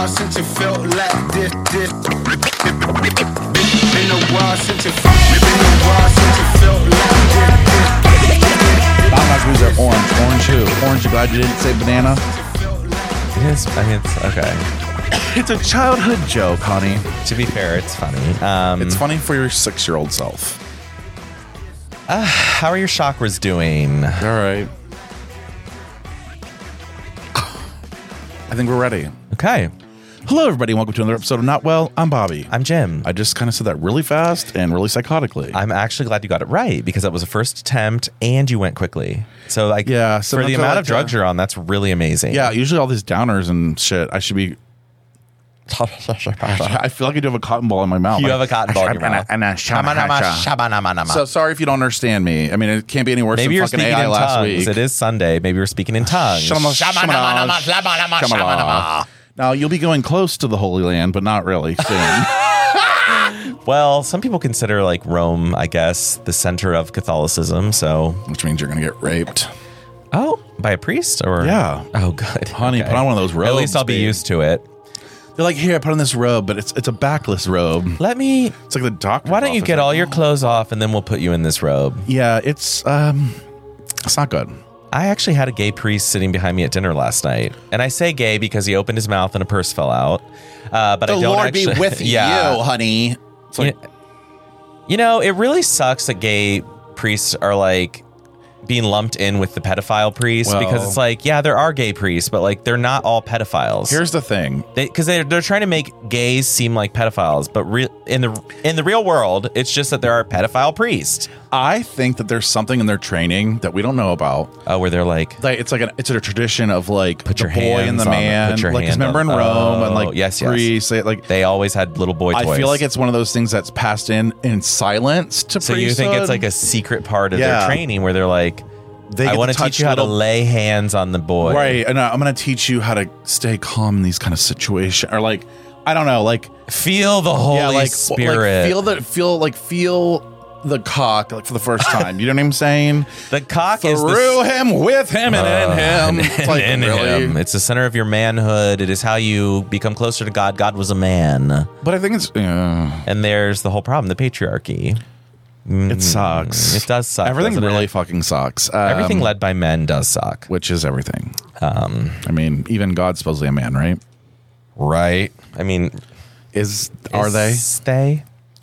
while since you felt like this. Been a while since you felt like this. Bombas movies are orange. Orange who? Orange, you glad you didn't say banana? It is, I mean, it's okay. It's a childhood joke, honey. To be fair, it's funny. It's funny for your 6-year-old self. How are your chakras doing? All right. I think we're ready. Okay. Hello, everybody. Welcome to another episode of Not Well. I'm Bobby. I'm Jim. I just kind of said that really fast and really psychotically. I'm actually glad you got it right because that was a first attempt and you went quickly. So, like, Yeah, for the amount of drugs you're on, that's really amazing. Yeah, usually all these downers and shit, I should be... I feel like I do have a cotton ball in my mouth. You have a cotton ball in your mouth. So sorry if you don't understand me. I mean, it can't be any worse Maybe than you're fucking speaking AI in last tongues. week. It is Sunday. Maybe you're speaking in tongues. Now, you'll be going close to the Holy Land, but not really soon. Well, some people consider like Rome, I guess, the center of Catholicism. So, Which means you're going to get raped. oh, by a priest or Yeah. Oh, good, Honey, Okay. put on one of those robes. At least I'll be babe. used to it. They're like, here, put on this robe, but it's a backless robe. Let me. It's like the doctor. Why don't you get all your clothes off and then we'll put you in this robe? Yeah, it's not good. I actually had a gay priest sitting behind me at dinner last night, and I say gay because he opened his mouth and a purse fell out. But I don't actually, yeah. honey. It's like, You know, it really sucks that gay priests are like being lumped in with the pedophile priests Well- because it's like, yeah, there are gay priests, but like they're not all pedophiles. here's the thing. Because they're trying to make gays seem like pedophiles, but in the real world, it's just that there are pedophile priests. I think that there's something in their training that we don't know about. Where they're like, It's a tradition of like Put the your boy and hands the on man. put your Like, 'cause hand remember on- in Rome and like yes, priests, like they always had little boy toys. I feel like it's one of those things that's passed in silence to so you think it's like a secret part of their training where they're like, I want to teach you how to lay hands on the boy. Right, and I'm going to teach you how to stay calm in these kind of situations, or like, I don't know, like feel the Holy Spirit. Feel the cock like for the first time. You know what I'm saying? The cock is through him, with him, and in him. It's like, in really? him. It's the center of your manhood. It is how you become closer to God. God was a man. But I think it's And there's the whole problem, the patriarchy. it sucks. It does suck. Everything doesn't really it? fucking sucks. Everything led by men does suck. Which is everything. I mean, even God's supposedly a man, right? Right. I mean, Are they? They?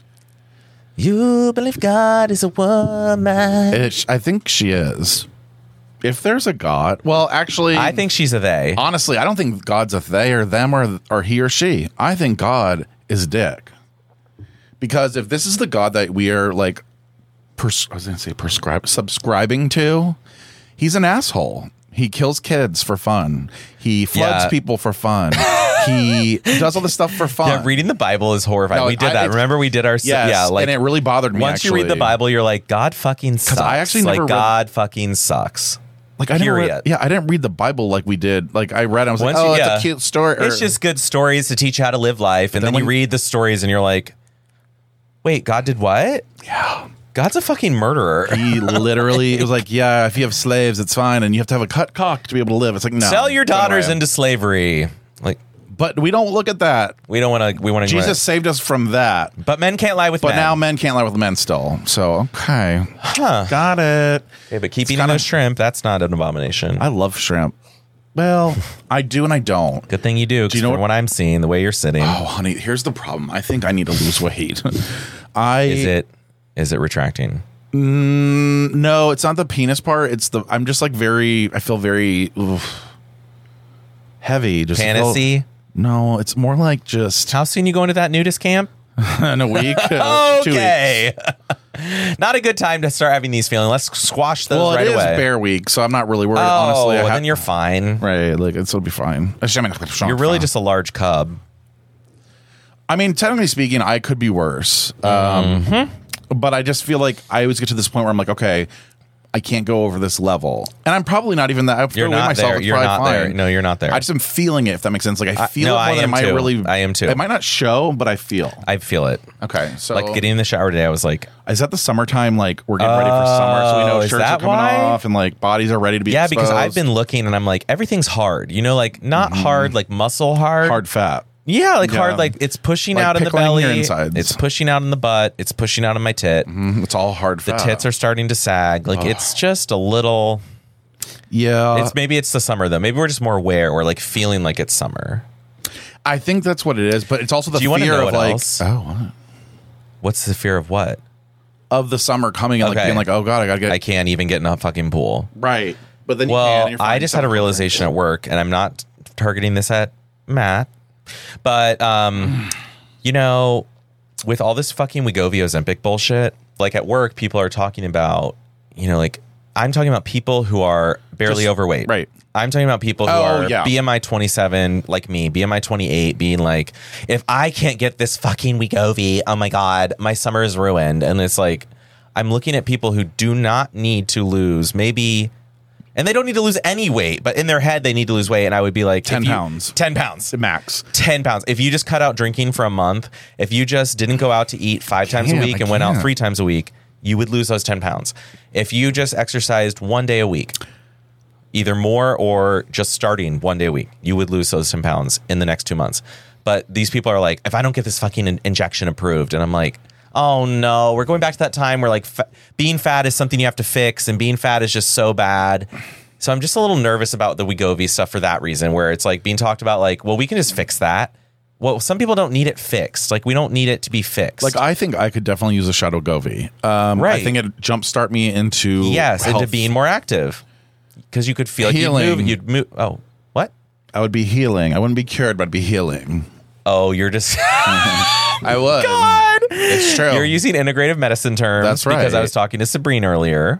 You believe God is a woman. I think she is. If there's a God, well, actually, I think she's a they. honestly, I don't think God's a they or them or he or she. I think God is a dick. Because if this is the God that we are like, subscribing to, he's an asshole. He kills kids for fun. He floods Yeah. people for fun. He does all this stuff for fun. Yeah, reading the Bible is horrifying. No, we did that. Remember, we did our Yes, like, and it really bothered me. once you read the Bible, you're like, God fucking sucks. I actually never read- God fucking sucks. like I didn't period. I didn't read the Bible like we did. Like I read, I was Once like, you- oh, yeah. it's a cute story. It's just good stories to teach you how to live life, and then you read the stories, and you're like, wait, God did what? Yeah. God's a fucking murderer. He literally, it was like, yeah, if you have slaves, it's fine, and you have to have a cut cock to be able to live. It's like, no, Sell your get daughters away. into slavery. Like, But we don't look at that. we don't want to. We want to. Jesus saved us from that. But men can't lie with But men. now men can't lie with men still. So okay, got it. Okay, but keep eating those shrimp. That's not an abomination. I love shrimp. Well, I do and I don't. Good thing you do. Do you know from what I'm seeing, the way you're sitting, Oh, honey, here's the problem. I think I need to lose weight. is it retracting? No, it's not the penis part. It's the I'm just like I feel very heavy. Just Fantasy. No, it's more like just How soon you go into that nudist camp? in a week. 2 weeks. Okay. Not a good time to start having these feelings. Let's squash those Well, right it is away. Bear Week, so I'm not really worried. Oh, Honestly, well, then you're fine. right. Like it'll be fine. You're really just a large cub. I mean, technically speaking, I could be worse. But I just feel like I always get to this point where I'm like, okay, I can't go over this level, and I'm probably not even that. I You're not myself, there. it's You're probably not fine. there. No, you're not there. I just am feeling it. If that makes sense. Like I feel no, it more I than am it might too. really. I am too. It might not show, but I feel. I feel it. Okay, so Like getting in the shower today, I was like, is that the summertime? Like we're getting ready for summer, so we know is shirts are that coming why? off and like bodies are ready to be. yeah, because I've exposed. been looking and I'm like, everything's hard. You know, like not hard, like muscle hard. hard fat. Yeah, like hard, like it's pushing Like out in the pickling belly. your insides. It's pushing out in the butt. It's pushing out in my tit. It's all hard The fat. tits are starting to sag. Like it's just a little. Yeah. Maybe it's the summer though. Maybe we're just more aware. We're like feeling like it's summer. I think that's what it is, but it's also the Do you wanna fear know of what like, else? what? What's the fear of what? Of the summer coming and like Okay. being like, oh God, I gotta get I can't even get in a fucking pool. right. But then you can. Well, And you're fine. I just had a realization at work, and I'm not targeting this at Matt, but you know, with all this fucking Wegovy Ozempic bullshit, like at work, people are talking about, you know, like I'm talking about people who are barely Just- overweight. right. I'm talking about people who are BMI 27, like me, BMI 28, being like, if I can't get this fucking Wegovy, oh my God, my summer is ruined. And it's like, I'm looking at people who do not need to lose maybe, and they don't need to lose any weight, but in their head, they need to lose weight. And I would be like, 10 pounds. 10 pounds. max. 10 pounds. If you just cut out drinking for a month, if you just didn't go out to eat 5 times a week and went out 3 times a week, you would lose those 10 pounds. If you just exercised 1 day a week, either more or just starting 1 day a week, you would lose those 10 pounds in the next 2 months. But these people are like, if I don't get this fucking injection approved, and I'm like, oh no, we're going back to that time where like being fat is something you have to fix, and being fat is just so bad. So I'm just a little nervous about the Wegovy stuff for that reason, where it's like being talked about like, well, we can just fix that. Well, some people don't need it fixed. Like, we don't need it to be fixed. Like, I think I could definitely use a Shadow Wegovy. Right. I think it jumpstart me into into being more active, because you could feel like Healing. you'd move. Oh, what? I would be healing. I wouldn't be cured, but I'd be healing. Oh, you're just. I would. God. It's true. You're using integrative medicine terms. That's right. Because I was talking to Sabrine earlier.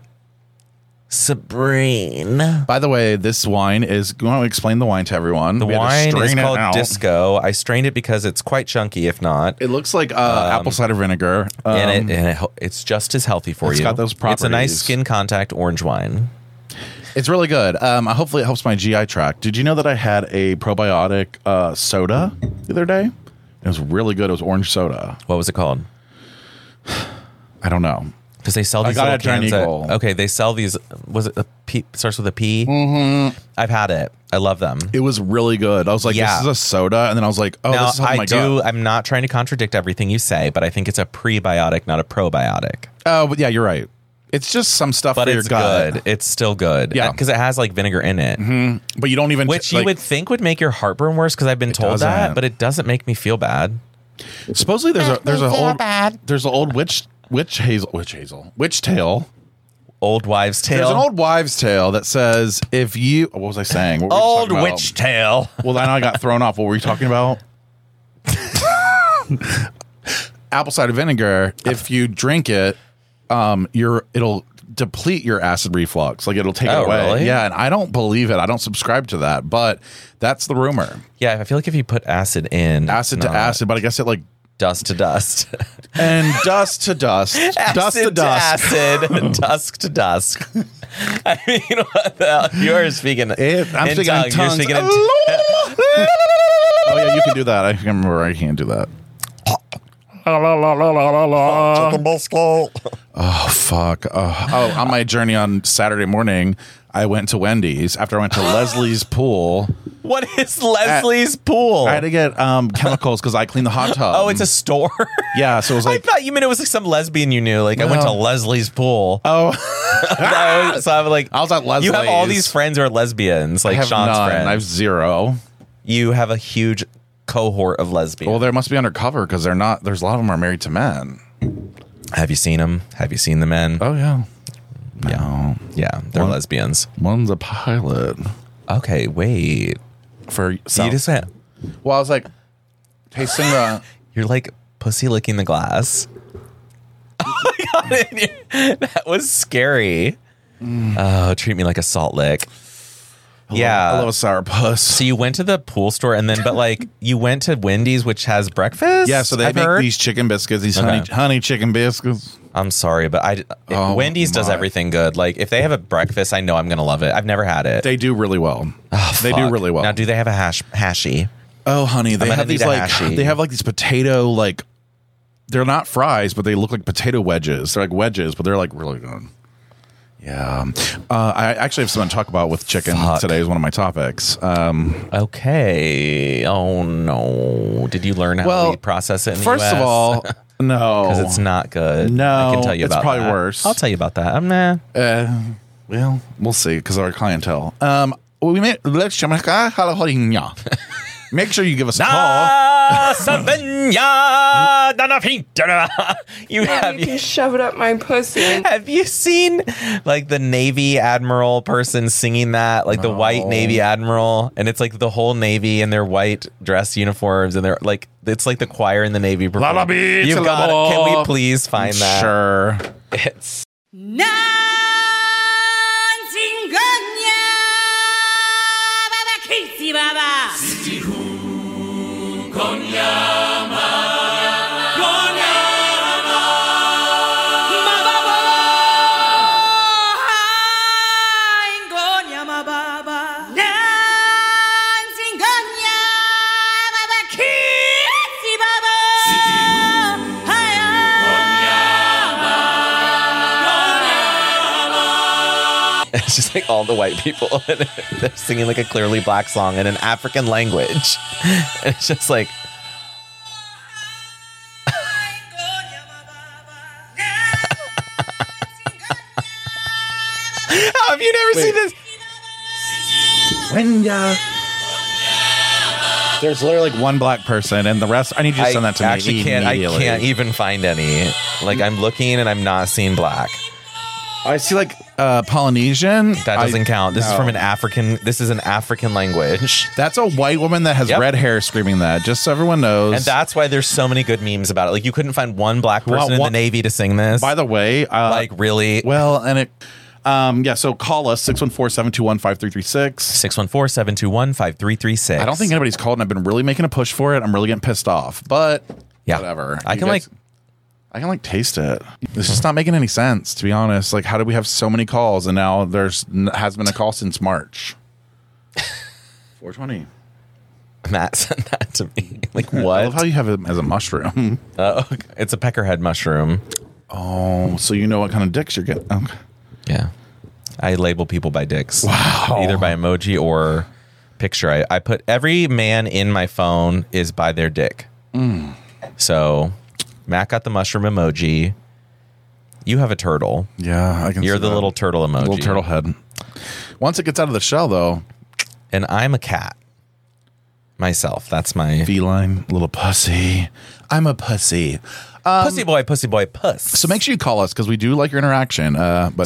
Sabrine. By the way, this wine is. You want to explain the wine to everyone? The We had to wine is strain it called out. Disco. I strained it because it's quite chunky, if not. It looks like apple cider vinegar. And it's just as healthy for it's you. got those It's a nice properties. skin contact orange wine. It's really good. Hopefully, it helps my GI tract. Did you know that I had a probiotic soda the other day? It was really good. It was orange soda. What was it called? I don't know. Because they sell these got little it at Giant cans. Eagle. Okay, they sell these. Was it a P? Starts with a P? Mm-hmm. I've had it. I love them. It was really good. I was like, Yeah. this is a soda. And then I was like, oh, Now, this is helping my gut. I'm not trying to contradict everything you say, but I think it's a prebiotic, not a probiotic. Oh, but yeah, you're right. It's just some stuff But for your it's gut. good. It's still good. Yeah. Because it has like vinegar in it. But you don't even... Which you would think would make your heartburn worse, because I've been told that, doesn't. but it doesn't make me feel bad. Supposedly there's an old witch tale. Old wives' tale. There's an old wives' tale that says if you... What was I saying? What were we Old talking about? witch tale. Well, then I got thrown off. What were you talking about? Apple cider vinegar. If you drink it, it'll deplete your acid reflux. Like it'll take it away. Really? Yeah, and I don't believe it. I don't subscribe to that, but that's the rumor. Yeah, I feel like if you put acid in, Acid to acid, but I guess it like dust to dust, and dust to dust, dust to acid dust. acid, dusk to dusk. I mean, what the hell? You're speaking. I'm in speaking in tongues. You're tongues. speaking in Oh yeah, you can do that. I can remember I can't do that. Oh fuck! Oh, on my journey on Saturday morning, I went to Wendy's after I went to Leslie's pool. What is Leslie's pool? I had to get chemicals because I cleaned the hot tub. Oh, it's a store. Yeah, so it was like I thought you meant it was like some lesbian you knew. Like I went to No. Leslie's pool. oh, So I'm like, I was at you have all Leslie's. these friends who are lesbians, like I have Sean's none. friends. I have zero. You have a huge cohort of lesbians. Well, they must be undercover because they're not. There's a lot of them are married to men. Have you seen them? Have you seen the men? Oh yeah, Yeah. Yeah, they're One- lesbians. one's a pilot Okay, wait. for. You just said Well, I was like tasting the. you're like pussy licking the glass. Oh my god, that was scary. Oh, treat me like a salt lick. Yeah. I love a sour puss. So you went to the pool store and then, but like you went to Wendy's, which has breakfast. Yeah, so they I've make heard? these chicken biscuits, these Okay. honey chicken biscuits. I'm sorry, but Oh, Wendy's does my. everything good. Like if they have a breakfast, I know I'm gonna love it. I've never had it. They do really well. They do Fuck. really well. Now, do they have a hashy? Oh, honey, they gonna have need these a like hashi. they have like these potato like they're not fries, but they look like potato wedges. They're like wedges, but they're like really good. Yeah. I actually have something to talk about with chicken today is one of my topics. Okay. Oh, no. Did you learn how we process it in the First US? of all, no. Because it's not good. No, I can tell you it's about probably that. worse. I'll tell you about that. Nah. Well, we'll see because of our clientele. Make sure you give us a call. You can shove it up my pussy. Have you seen like the Navy Admiral person singing that? Like the white Navy Admiral, and it's like the whole Navy in their white dress uniforms, and they're like it's like the choir in the Navy. You've got it. Can we please find that? Sure. It's it's just like all the white people. They're singing like a clearly black song in an African language. And it's just like. How have you never seen this? There's literally like one black person, and the rest. I need you to send that to me I can't even find any. Like I'm looking and I'm not seeing black. I see like Polynesian. That doesn't count. This is from an African. This is an African language. That's a white woman that has red hair screaming that. Just so everyone knows. And that's why there's so many good memes about it. Like you couldn't find one black person in the Navy to sing this. By the way, like really? Well, and it. Yeah, so call us 614-721-5336. 614-721-5336. I don't think anybody's called, and I've been really making a push for it. I'm really getting pissed off, but whatever. I can taste it. It's just not making any sense, to be honest. Like, how did we have so many calls, and now has been a call since March? 420. Matt sent that to me. Like, what? I love how you have it as a mushroom. It's a peckerhead mushroom. Oh, so you know what kind of dicks you're getting. Okay. Yeah. I label people by dicks. Wow. Either by emoji or picture. I put every man in my phone is by their dick. So Matt got the mushroom emoji. You have a turtle. Yeah, I can You're see the that. little turtle emoji. Little turtle head. Once it gets out of the shell, though. And I'm a cat. Myself. That's my feline little pussy. I'm a pussy. Pussy boy, puss. So make sure you call us because we do like your interaction. But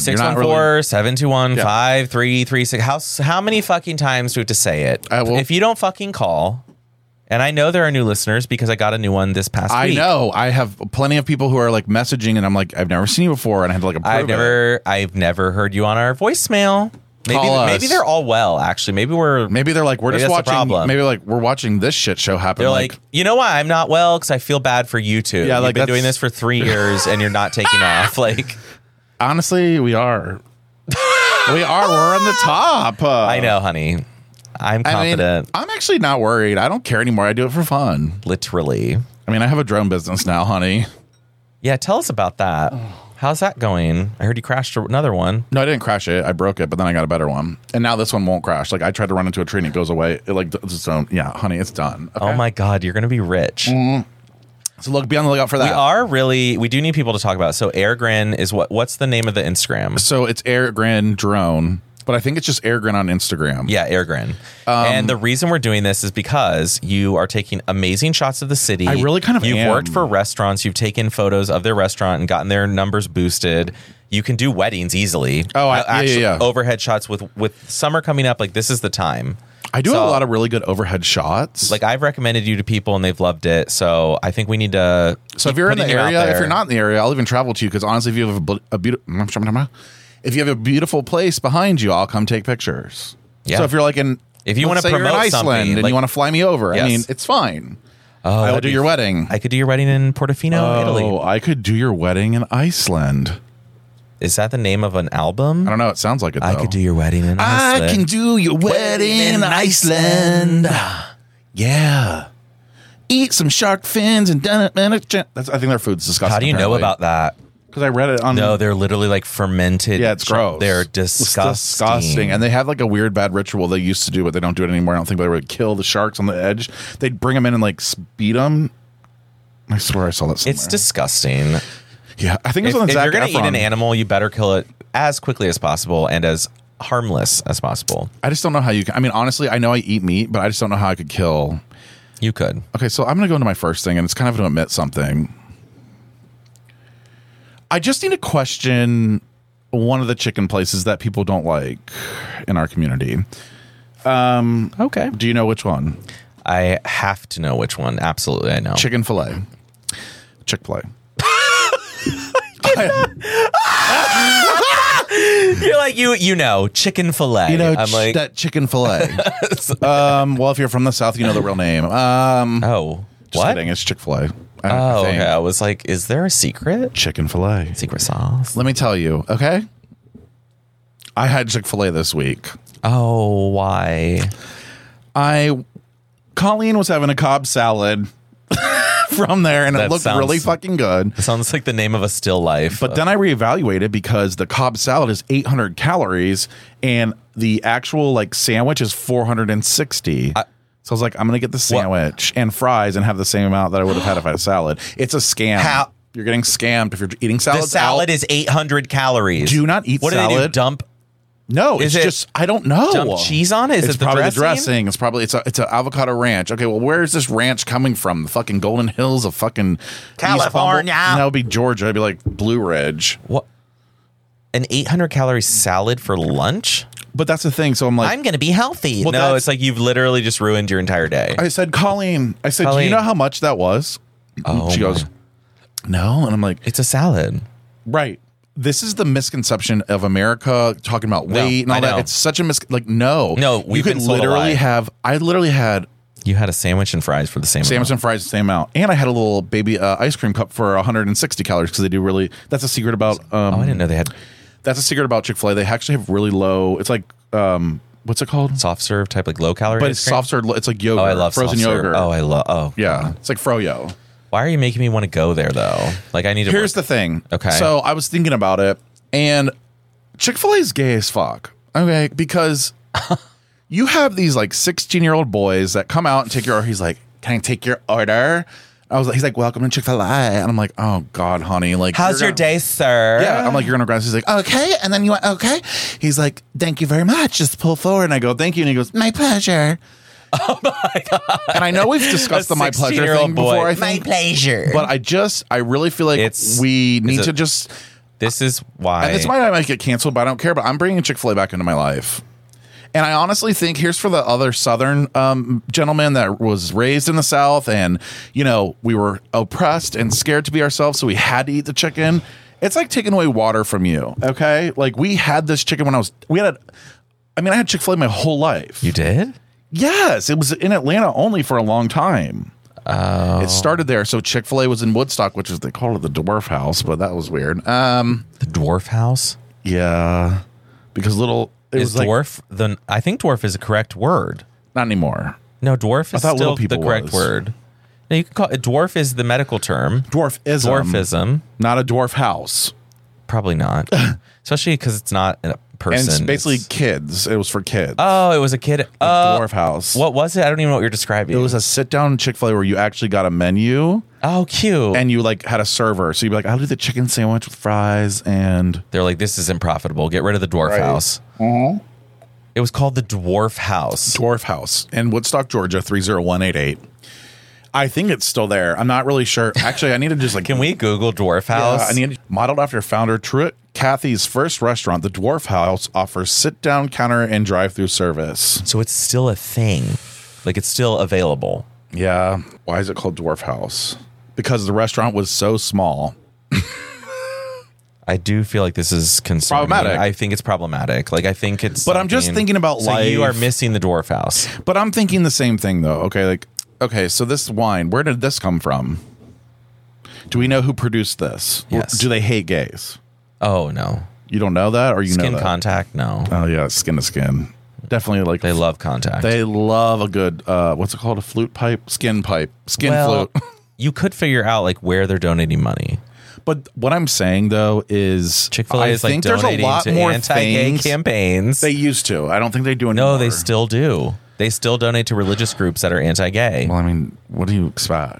614-721-5336. How many fucking times do we have to say it? If you don't fucking call, and I know there are new listeners because I got a new one this past week. I know. I have plenty of people who are like messaging, and I'm like, I've never seen you before, and I had to like approve I've never heard you on our voicemail. Maybe they're all well, actually. Maybe they're like, we're just watching. Maybe like we're watching this shit show happen. They're like, you know why I'm not well? Because I feel bad for you two. Yeah, you've been doing this for 3 years and you're not taking off. Like, honestly, we are. We're on the top. I know, honey. I'm confident. I'm actually not worried. I don't care anymore. I do it for fun. Literally. I mean, I have a drone business now, honey. Yeah, tell us about that. How's that going? I heard you crashed another one. No, I didn't crash it. I broke it, but then I got a better one. And now this one won't crash. Like, I tried to run into a tree and it goes away. It like does its own. Yeah, honey, it's done. Okay? Oh my God, you're going to be rich. So look, be on the lookout for that. We do need people to talk about. So Airgrin is what's the name of the Instagram? So it's Airgrin Drone. But I think it's just Airgrin on Instagram. Yeah, Airgrin. And the reason we're doing this is because you are taking amazing shots of the city. I really kind of You've worked for restaurants. You've taken photos of their restaurant and gotten their numbers boosted. You can do weddings easily. Oh, yeah. Overhead shots with summer coming up. Like, this is the time. I do have a lot of really good overhead shots. Like, I've recommended you to people and they've loved it. So I think we need to. So if you're in the area, if you're not in the area, I'll even travel to you because honestly, if you have a beautiful. If you have a beautiful place behind you, I'll come take pictures. Yeah. So if you're like if you want to promote Iceland something, and you want to fly me over, yes. I mean, it's fine. Oh, I will do your wedding. I could do your wedding in Portofino, Italy. Oh, I could do your wedding in Iceland. Is that the name of an album? I don't know. It sounds like it, though. I could do your wedding in Iceland. I can do your wedding in Iceland. Yeah. Eat some shark fins and I think their food's disgusting. How do you know about that? Because I read it on. No, they're literally like fermented. Yeah, it's gross. They're It's disgusting. disgusting. And they have like a weird bad ritual they used to do, but they don't do it anymore. I don't think they would kill the sharks on the edge. They'd bring them in and like speed them. I swear I saw that somewhere. It's disgusting. Yeah, I think it's on If Zac you're going to eat Efron. an animal, you better kill it as quickly as possible and as harmless as possible. I just don't know how you can. I mean, honestly, I know I eat meat, but I just don't know how I could kill. You could. Okay, so I'm going to go into my first thing, and it's kind of to admit something. I just need to question one of the chicken places that people don't like in our community. Okay. Do you know which one? I have to know which one. Absolutely, I know. Chicken filet. Chick-fil-A. You're like, you know, chicken fillet. You know, I'm like, that chicken filet. Well, if you're from the South, you know the real name. oh, Just what? kidding. It's Chick-fil-A. Oh, okay. I was like, is there a secret? Chicken filet. Secret sauce? Let me tell you, okay? I had Chick-fil-A this week. Oh, why? Colleen was having a Cobb salad from there, and That it looked sounds- really fucking good. It sounds like the name of a still life. But then I reevaluated because the Cobb salad is 800 calories, and the actual like sandwich is 460. So I was like, I'm gonna get the sandwich and fries and have the same amount that I would have had if I had a salad. It's a scam. How- You're getting scammed if you're eating salad. the salad is 800 calories. Do not eat what salad. do they do? Dump No, Is it's it just I don't know. dump cheese on it? Is It's it the probably dressing? the dressing. It's probably it's a avocado ranch. Okay, well, where is this ranch coming from? The fucking Golden Hills of fucking East California. Humboldt? That would be Georgia. It'd be like Blue Ridge. What? An 800 calorie salad for lunch? But that's the thing. So I'm like, I'm going to be healthy. Well, no, that's- it's like you've literally just ruined your entire day. I said, Colleen. I said, do Colleen. you know how much that was? Oh, She goes, no, and I'm like, It's a salad. right. This is the misconception of America talking about weight and all I that. know. It's such a no. No, you we've could been sold a literally lie. have. I literally had You had a sandwich and fries for the same sandwich amount. and fries the same amount, and I had a little baby ice cream cup for 160 calories because they do really. That's a secret about. Oh, I didn't know they had That's a secret about Chick-fil-A. They actually have really low. It's like what's it called? soft serve type, like low calorie. But ice it's cream? soft serve. It's like yogurt. Oh, I love frozen soft serve. yogurt. Oh, I love. Oh, yeah, it's like froyo. Why are you making me want to go there though? Like I need to. Here's the thing. Okay. So I was thinking about it, and Chick-fil-A is gay as fuck. Okay, because you have these like 16-year-old boys that come out and take your order. He's like, "Can I take your order?" He's like, "Welcome to Chick-fil-A," and I'm like, "Oh God, honey, like, How's you're your gonna-" day, sir? Yeah, I'm like, "You're gonna grab." He's like, "Okay," and then you went, "Okay." He's like, "Thank you very much." Just pull forward, and I go, "Thank you," and he goes, "My pleasure." Oh my God! And I know we've discussed the "my pleasure" 16-year-old thing boy. before. I think, pleasure. but I really feel like It's- we need it- to just. This is why. And this might get canceled, but I don't care. But I'm bringing Chick-fil-A back into my life. And I honestly think here's for the other Southern gentleman that was raised in the South, and we were oppressed and scared to be ourselves, so we had to eat the chicken. It's like taking away water from you. Okay, like we had this chicken when I had Chick-fil-A my whole life. You did? Yes, it was in Atlanta only for a long time. Oh. It started there. So Chick-fil-A was in Woodstock, which is they call it the Dwarf House, but that was weird. The dwarf house? Yeah, because it Is was like, dwarf I think dwarf is a correct word. not anymore. No, dwarf is thought still little people the correct was. word. No, you can call it dwarf is the medical term. Dwarfism. Dwarfism. Not a dwarf house. Probably not. Especially because it's not a person. And it's basically It's- kids. It was for kids. Oh, it was a kid. Dwarf House. What was it? I don't even know what you're describing. It was a sit-down Chick-fil-A where you actually got a menu oh, cute. and you like had a server. So you'd be like, I'll do the chicken sandwich with fries and They're like, this isn't profitable. Get rid of the dwarf Right. house. It was called the Dwarf House. Dwarf House in Woodstock, Georgia, 30188. I think it's still there. I'm not really sure. Actually, I need to just like Can we Google Dwarf House? I need modeled after founder Truett Cathy's first restaurant, the Dwarf House offers sit-down counter and drive-through service. So it's still a thing. Like it's still available. Yeah. Why is it called Dwarf House? Because the restaurant was so small. I do feel like this is concerning. Problematic. I think it's problematic. Like I think it's. But I'm just something- thinking about so you life. are missing the Dwarf House. But I'm thinking the same thing though. Okay, so this wine, where did this come from? Do we know who produced this? Yes. Do they hate gays? Oh no. You don't know that, or you know Skin that? contact? No. Oh yeah, skin to skin. Definitely like They love contact. They love a good what's it called? A flute pipe, skin well, flute. you could figure out like where they're donating money. But what I'm saying though is Chick-fil-A is like donating to anti-gay campaigns. They used to. I don't think they do anymore. No, they still do. They still donate to religious groups that are anti-gay. Well, I mean, what do you expect?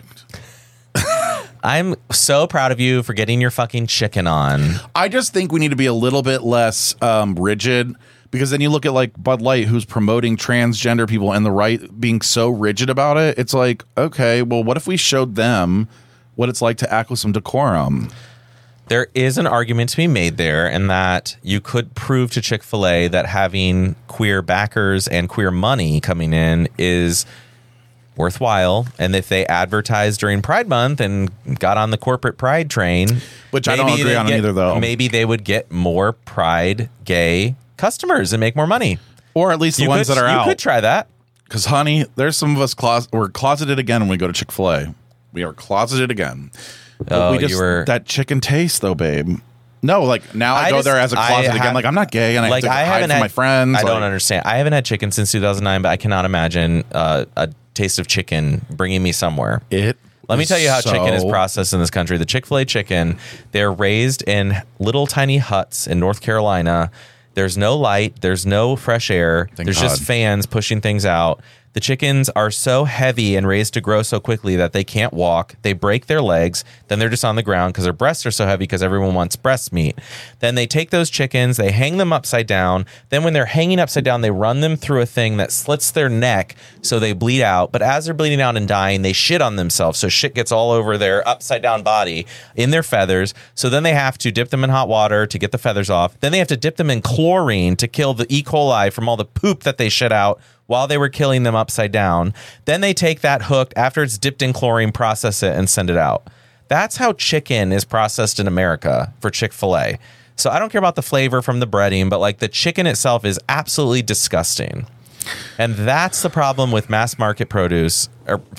I'm so proud of you for getting your fucking chicken on. I just think we need to be a little bit less rigid, because then you look at like Bud Light, who's promoting transgender people, and the right being so rigid about it. It's like, okay, well, what if we showed them what it's like to act with some decorum? There is an argument to be made there, and that you could prove to Chick-fil-A that having queer backers and queer money coming in is worthwhile. And if they advertised during Pride Month and got on the corporate pride train, which I don't agree on either, though, maybe they would get more pride gay customers and make more money, or at least the ones that are out. You could try that, because honey, there's some of us we're closeted again when we go to Chick-fil-A. We are closeted again. Oh, that chicken taste though, babe. No, like now I go there as a closet again. Like I'm not gay, and I hide from my friends. I don't understand. I haven't had chicken since 2009, but I cannot imagine a taste of chicken bringing me somewhere. Let me tell you how chicken is processed in this country. The Chick-fil-A chicken, they're raised in little tiny huts in North Carolina. There's no light. There's no fresh air. There's just fans pushing things out. The chickens are so heavy and raised to grow so quickly that they can't walk. They break their legs. Then they're just on the ground because their breasts are so heavy because everyone wants breast meat. Then they take those chickens, they hang them upside down. Then when they're hanging upside down, they run them through a thing that slits their neck so they bleed out. But as they're bleeding out and dying, they shit on themselves. So shit gets all over their upside down body in their feathers. So then they have to dip them in hot water to get the feathers off. Then they have to dip them in chlorine to kill the E. coli from all the poop that they shit out while they were killing them upside down. Then they take that hook after it's dipped in chlorine, process it, and send it out. That's how chicken is processed in America for Chick-fil-A. So I don't care about the flavor from the breading, but like the chicken itself is absolutely disgusting. And that's the problem with mass market products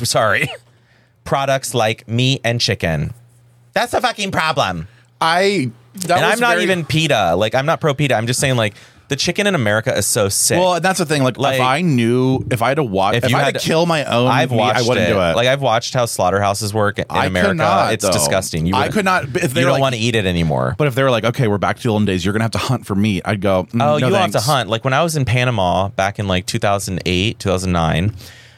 like meat and chicken. That's the fucking problem. I'm not even PETA. Like, I'm not pro PETA. I'm just saying, like, the chicken in America is so sick. Well, that's the thing. Like if I had to kill my own meat, I wouldn't do it. Like I've watched how slaughterhouses work in America. It's disgusting. I could not. If you don't want to eat it anymore. But if they were like, okay, we're back to the olden days, you're gonna have to hunt for meat, I'd go. No, you don't have to hunt. Like when I was in Panama back in like 2008, 2009.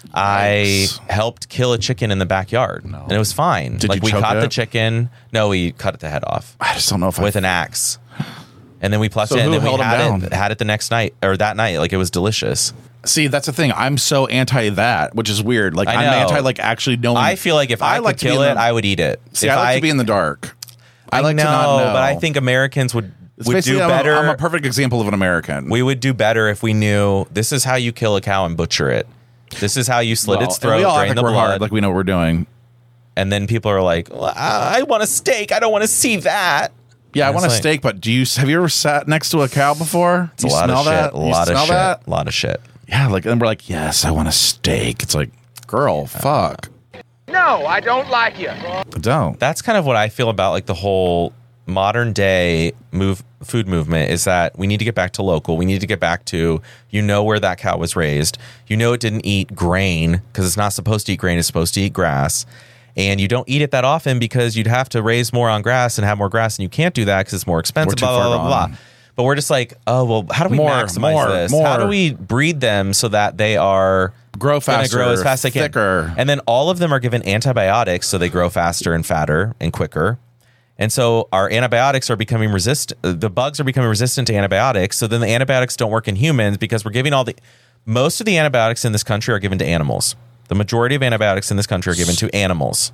I helped kill a chicken in the backyard, and it was fine. We caught the chicken. No, we cut the head off. I just don't know if with an axe. And then we plucked it, and then we had it the next night, or that night. Like, it was delicious. See, that's the thing. I'm so anti that, which is weird. Like, I'm anti, like, actually knowing. I feel like if I could kill it, I would eat it. See, I like to be in the dark. I like to not know. But I think Americans would do better. I'm a perfect example of an American. We would do better if we knew this is how you kill a cow and butcher it. This is how you slit its throat, drain the blood. Hard, like we know what we're doing. And then people are like, well, I want a steak. I don't want to see that. Yeah, I want a steak, but have you ever sat next to a cow before? It's a lot of shit. A lot of shit. Yeah, like, and we're like, yes, I want a steak. It's like, girl, fuck. No, I don't like you. I don't. That's kind of what I feel about like the whole modern day food movement, is that we need to get back to local. We need to get back to, where that cow was raised. It didn't eat grain because it's not supposed to eat grain. It's supposed to eat grass. And you don't eat it that often because you'd have to raise more on grass and have more grass, and you can't do that because it's more expensive, blah, blah, blah, blah. But we're just like, oh, well, how do we maximize this? How do we breed them so that they are grow faster, grow as fast as they can? And then all of them are given antibiotics so they grow faster and fatter and quicker. And so our antibiotics are becoming resistant. The bugs are becoming resistant to antibiotics. So then the antibiotics don't work in humans because we're giving most of the antibiotics in this country are given to animals. The majority of antibiotics in this country are given to animals,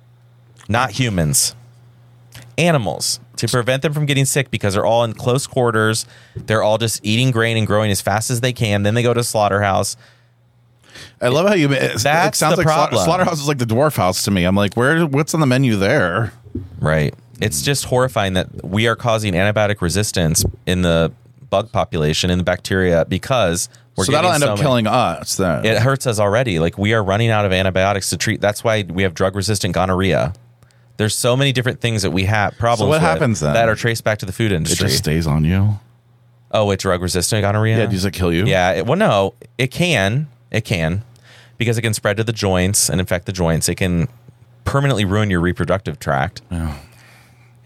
not humans. Animals, to prevent them from getting sick because they're all in close quarters. They're all just eating grain and growing as fast as they can. Then they go to a slaughterhouse. I love how it sounds like slaughterhouse is like the dwarf house to me. I'm like, what's on the menu there? Right. It's just horrifying that we are causing antibiotic resistance in the bug population, in the bacteria, because that'll end up killing us then. It hurts us already. Like, we are running out of antibiotics to treat. That's why we have drug-resistant gonorrhea. There's so many different things that we have problems with happens then? That are traced back to the food industry. It just stays on you. Oh, it's drug-resistant gonorrhea? Yeah, does it kill you? Yeah. No, it can. It can. Because it can spread to the joints and infect the joints. It can permanently ruin your reproductive tract. Yeah.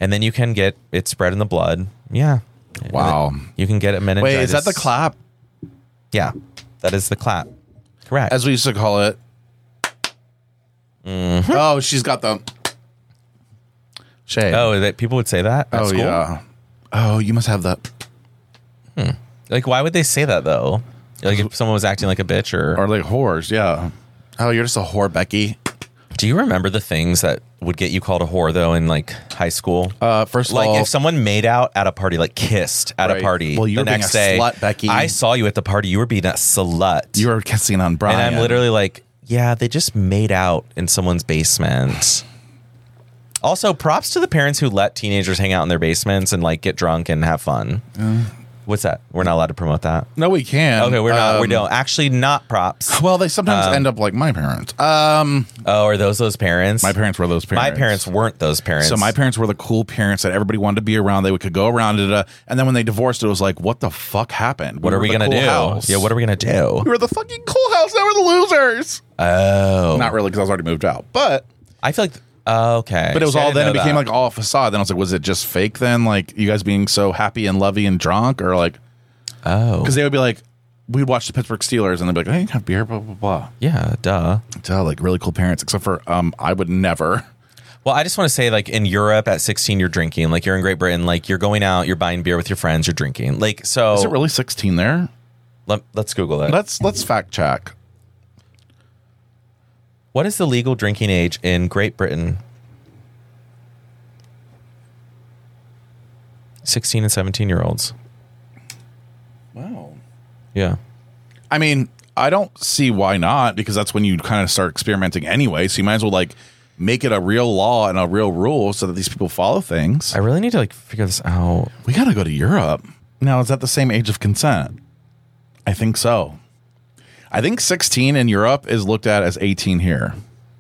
And then you can get it spread in the blood. Yeah. Wow. You can get it meningitis. Wait, is that the clap? Yeah. That is the clap. Correct. As we used to call it. Mm-hmm. Oh, she's got the shade. Oh, that people would say that at school? Yeah. Oh, you must have that. Like, why would they say that, though? Like, if someone was acting like a bitch or like whores, yeah. Oh, you're just a whore, Becky. Do you remember the things that would get you called a whore, though, in, like, high school? First of all... Like, if someone made out at a party, like, kissed at a party, well, you were the next being a day, slut, Becky. I saw you at the party. You were being a slut. You were kissing on Brian. And I'm literally like, yeah, they just made out in someone's basement. Also, props to the parents who let teenagers hang out in their basements and, like, get drunk and have fun. What's that? We're not allowed to promote that. No, we can. Okay, we're not. We don't. Actually, not props. Well, they sometimes end up like my parents. Oh, are those parents? My parents were those parents. My parents weren't those parents. So my parents were the cool parents that everybody wanted to be around. They could go around it. And then when they divorced, it was like, what the fuck happened? What are we going to do? House. Yeah, what are we going to do? We were the fucking cool house. Now we're the losers. Oh. Not really, because I was already moved out. But I feel like... okay. But it was all then it became like all a facade. Then I was like, was it just fake then? Like you guys being so happy and lovey and drunk? Or like... Oh. Because they would be like, we'd watch the Pittsburgh Steelers and they'd be like, hey, have beer, blah, blah, blah. Yeah, duh. Like really cool parents, except for I would never. Well, I just want to say, like, in Europe at 16, you're drinking. Like, you're in Great Britain. Like, you're going out, you're buying beer with your friends, you're drinking. Like, so... Is it really 16 there? Let's Google that. Let's fact check. What is the legal drinking age in Great Britain? 16 and 17-year-olds. Wow. Yeah. I mean, I don't see why not, because that's when you kind of start experimenting anyway. So you might as well like make it a real law and a real rule so that these people follow things. I really need to like figure this out. We got to go to Europe. Now, is that the same age of consent? I think so. I think 16 in Europe is looked at as 18 here.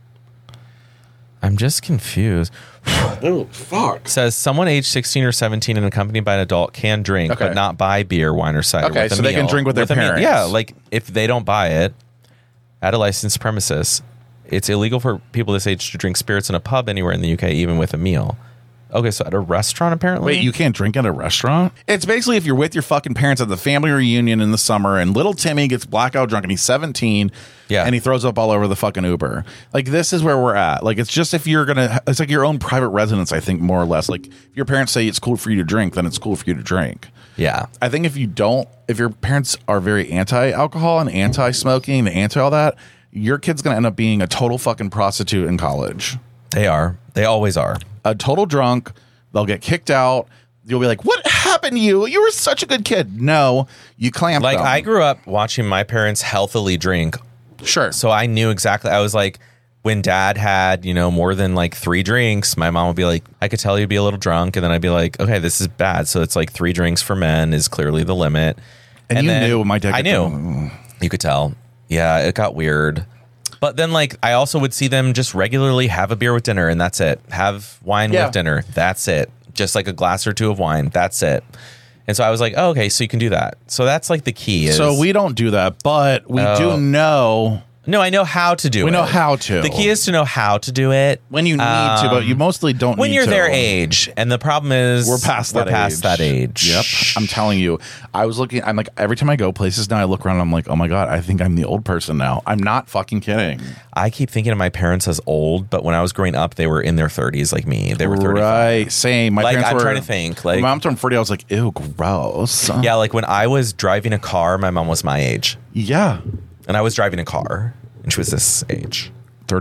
I'm just confused. Oh, fuck. Says someone aged 16 or 17 and accompanied by an adult can drink, but not buy beer, wine, or cider. Okay, with a so they can drink with their parents. Yeah, like if they don't buy it at a licensed premises, it's illegal for people this age to drink spirits in a pub anywhere in the UK, even with a meal. Okay, so at a restaurant, apparently? Wait, you can't drink at a restaurant? It's basically if you're with your fucking parents at the family reunion in the summer and little Timmy gets blackout drunk and he's 17 and he throws up all over the fucking Uber. Like, this is where we're at. Like, it's just if you're going to... It's like your own private residence, I think, more or less. Like, if your parents say it's cool for you to drink, then it's cool for you to drink. Yeah. I think if you don't... If your parents are very anti-alcohol and anti-smoking and anti all that, your kid's going to end up being a total fucking prostitute in college. They are. They always are. A total drunk. They'll get kicked out. You'll be like, what happened to you? You were such a good kid. No, you clamped them. I grew up watching my parents healthily drink. Sure. So I knew exactly. I was like, when dad had, more than like 3 drinks, my mom would be like, I could tell you'd be a little drunk. And then I'd be like, okay, this is bad. So it's like 3 drinks for men is clearly the limit. And you knew my dad. I knew. You could tell. Yeah, it got weird. But then, like, I also would see them just regularly have a beer with dinner, and that's it. Have wine with dinner. That's it. Just like a glass or 2 of wine. That's it. And so I was like, oh, okay, so you can do that. So that's like the key. So we don't do that, but we do know. No, I know how to do it. We know how to. The key is to know how to do it. When you need to, but you mostly don't need to. When you're their age. And the problem is... We're past that age. Yep. I'm telling you. I was looking... I'm like, every time I go places now, I look around and I'm like, oh my God, I think I'm the old person now. I'm not fucking kidding. I keep thinking of my parents as old, but when I was growing up, they were in their 30s like me. They were 35. Right. Same. My parents I'm were... trying to think. Like, when my mom turned 40, I was like, ew, gross. Yeah, like when I was driving a car, my mom was my age. Yeah. And I was driving a car. And she was this age.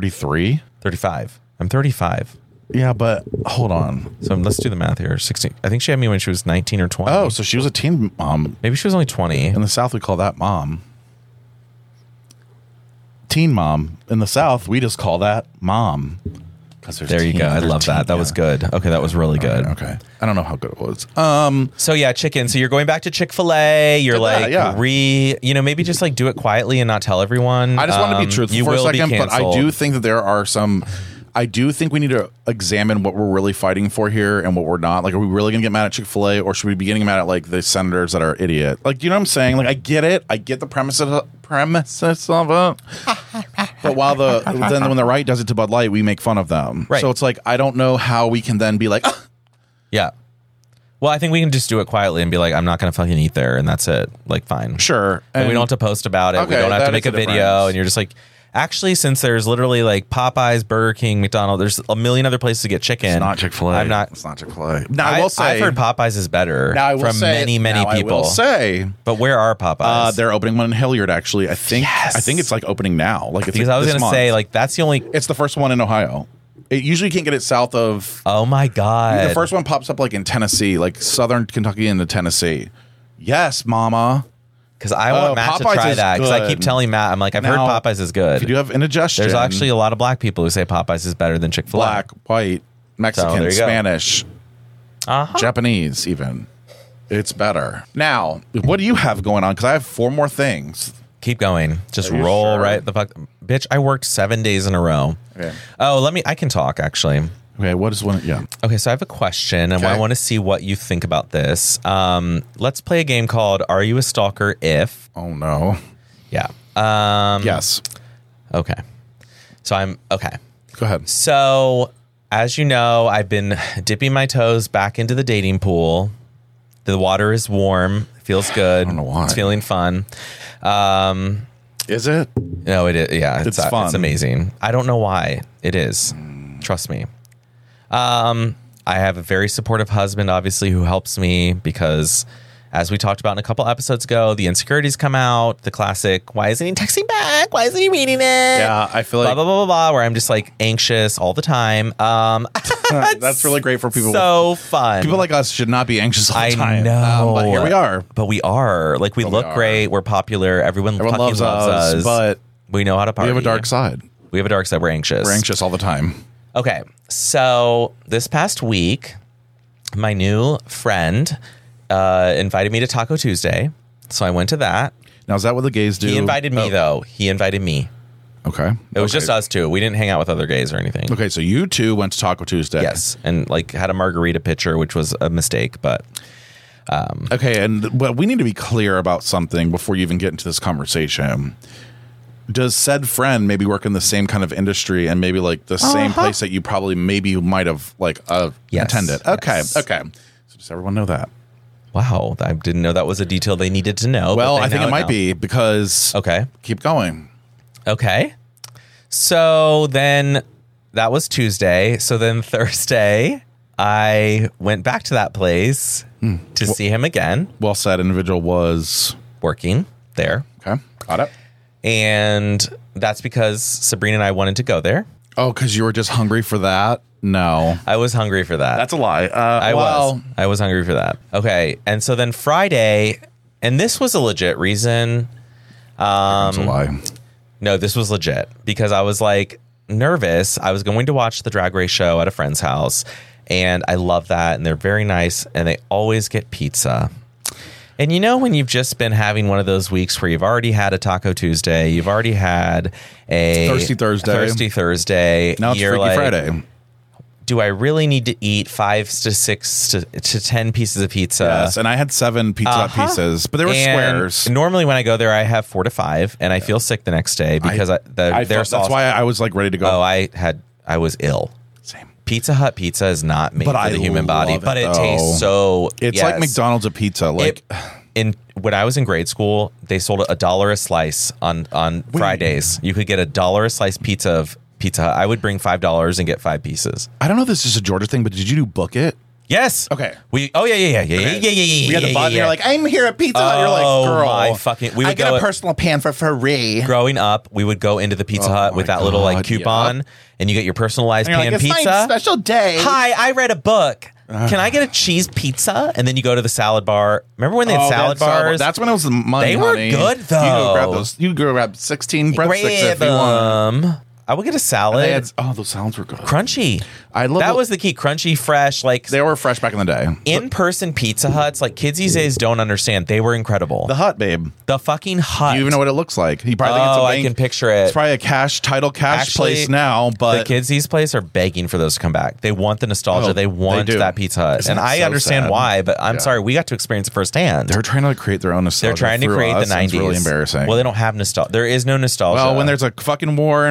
33? 35. I'm 35. Yeah, but hold on. So let's do the math here. 16. I think she had me when she was 19 or 20. Oh, so she was a teen mom. Maybe she was only 20. In the South, we call that mom. Teen mom. In the South, we just call that mom. There you go. I love that. That was good. Okay, that was really good. Okay. I don't know how good it was. So yeah, chicken. So you're going back to Chick-fil-A. You're maybe just like do it quietly and not tell everyone. I just want to be truthful for a second, but I do think that there are some... I do think we need to examine what we're really fighting for here and what we're not. Like, are we really going to get mad at Chick-fil-A, or should we be getting mad at like the senators that are idiot? Like, do you know what I'm saying? Like, I get it. I get the premises of it. But while then when the right does it to Bud Light, we make fun of them. Right. So it's like, I don't know how we can then be like, Yeah. Well, I think we can just do it quietly and be like, I'm not going to fucking eat there, and that's it. Like, fine. Sure. And we don't have to post about it. Okay, we don't have to make a difference. video. And you're just like, actually, since there's literally like Popeyes, Burger King, McDonald's, there's a million other places to get chicken. It's not Chick-fil-A. I'm not. It's not Chick-fil-A. Now, I will say. I've heard Popeyes is better from many people. I will say. But where are Popeyes? They're opening one in Hilliard, actually. I think it's like opening now. Like, it's because like I was going to say, like, that's the only. It's the first one in Ohio. It usually can't get it south of. Oh my God. The first one pops up like in Tennessee, like southern Kentucky into Tennessee. Yes, mama. Because I want Matt to try that. Because I keep telling Matt, I'm like, I've heard Popeyes is good. If you do have indigestion. There's actually a lot of black people who say Popeyes is better than Chick-fil-A. Black, white, Mexican, Spanish, Japanese, even. It's better. Now, what do you have going on? Because I have 4 more things. Keep going. Just roll right the fuck. Bitch, I worked 7 days in a row. Okay. Oh, I can talk actually. Okay, what is one? Yeah. Okay, so I have a question and I want to see what you think about this. Let's play a game called Are You a Stalker If? Oh, no. Yeah. Yes. Okay. So okay. Go ahead. So, as you know, I've been dipping my toes back into the dating pool. The water is warm. Feels good. I don't know why. It's feeling fun. Is it? No, it is. Yeah, it's fun. It's amazing. I don't know why. It is. Trust me. I have a very supportive husband, obviously, who helps me because, as we talked about in a couple episodes ago, the insecurities come out. The classic, why isn't he texting back? Why isn't he reading it? Yeah, I feel like blah, blah, blah, blah, blah, where I'm just like anxious all the time. That's really great for people. So fun. People like us should not be anxious all the time. I know. But here we are. But we are. Like, we look great. We're popular. Everyone loves us. But we know how to party. We have a dark side. We're anxious. We're anxious all the time. Okay. So this past week, my new friend invited me to Taco Tuesday. So I went to that. Now, is that what the gays do? He invited me, though. He invited me. Okay. It was just us two. We didn't hang out with other gays or anything. Okay, so you two went to Taco Tuesday. Yes. And like had a margarita pitcher, which was a mistake, but... okay, and we need to be clear about something before you even get into this conversation. Does said friend maybe work in the same kind of industry and maybe like the same place that you probably maybe might have like attended? Okay, yes. Okay. So does everyone know that? Wow, I didn't know that was a detail they needed to know. Well, I think it might be because... Okay. Keep going. Okay. So then that was Tuesday. So then Thursday, I went back to that place to see him again. Well, said individual was... working there. Okay, got it. And that's because Sabrina and I wanted to go there. Oh, because you were just hungry for that? No. I was hungry for that. That's a lie. I was hungry for that. Okay. And so then Friday, and this was a legit reason. That's a lie. No, this was legit because I was like nervous. I was going to watch the Drag Race show at a friend's house, and I love that. And they're very nice, and they always get pizza. And you know when you've just been having one of those weeks where you've already had a Taco Tuesday, you've already had a Thirsty Thursday. Now it's Freaky Friday. Do I really need to eat 5 to 6 to 10 pieces of pizza? Yes, and I had 7 Pizza Hut pieces, but they were squares. Normally when I go there, I have 4 to 5, and I feel sick the next day because their sauce. That's why I was like ready to go. Oh, I was ill. Same. Pizza Hut pizza is not made for the human body, but it tastes so. It's like McDonald's a pizza. Like when I was in grade school, they sold $1 a slice on Fridays. You could get $1 a slice pizza of Pizza Hut. I would bring $5 and get 5 pieces. I don't know if this is a Georgia thing, but did you do Book It? Yes. Okay. Yeah. We had the button. You're like, I'm here at Pizza Hut. You're like, girl, I get a personal pan for free. Growing up, we would go into the Pizza Hut with that little like coupon, and you get your personalized pan like, pizza. It's my special day. Hi, I read a book. Can I get a cheese pizza? And then you go to the salad bar. Remember when they had salad bars? That's when it was the money. They were good though. You go grab 16 breadsticks if you want. I would get a salad. Those salads were good. Crunchy. I love that was the key. Crunchy, fresh. Like they were fresh back in the day. In-person Pizza Huts, like kids these days don't understand. They were incredible. The Hut, babe. The fucking Hut. Do you even know what it looks like? You probably think it's a bank. I can picture it. It's probably a cash place now, but the kids these places are begging for those to come back. They want the nostalgia. They want that Pizza Hut, and I understand why. But I'm sorry, we got to experience it firsthand. They're trying to create their own nostalgia. They're trying to create the 90s. It's really embarrassing. Well, they don't have nostalgia. There is no nostalgia. Well, when there's a fucking war in Russia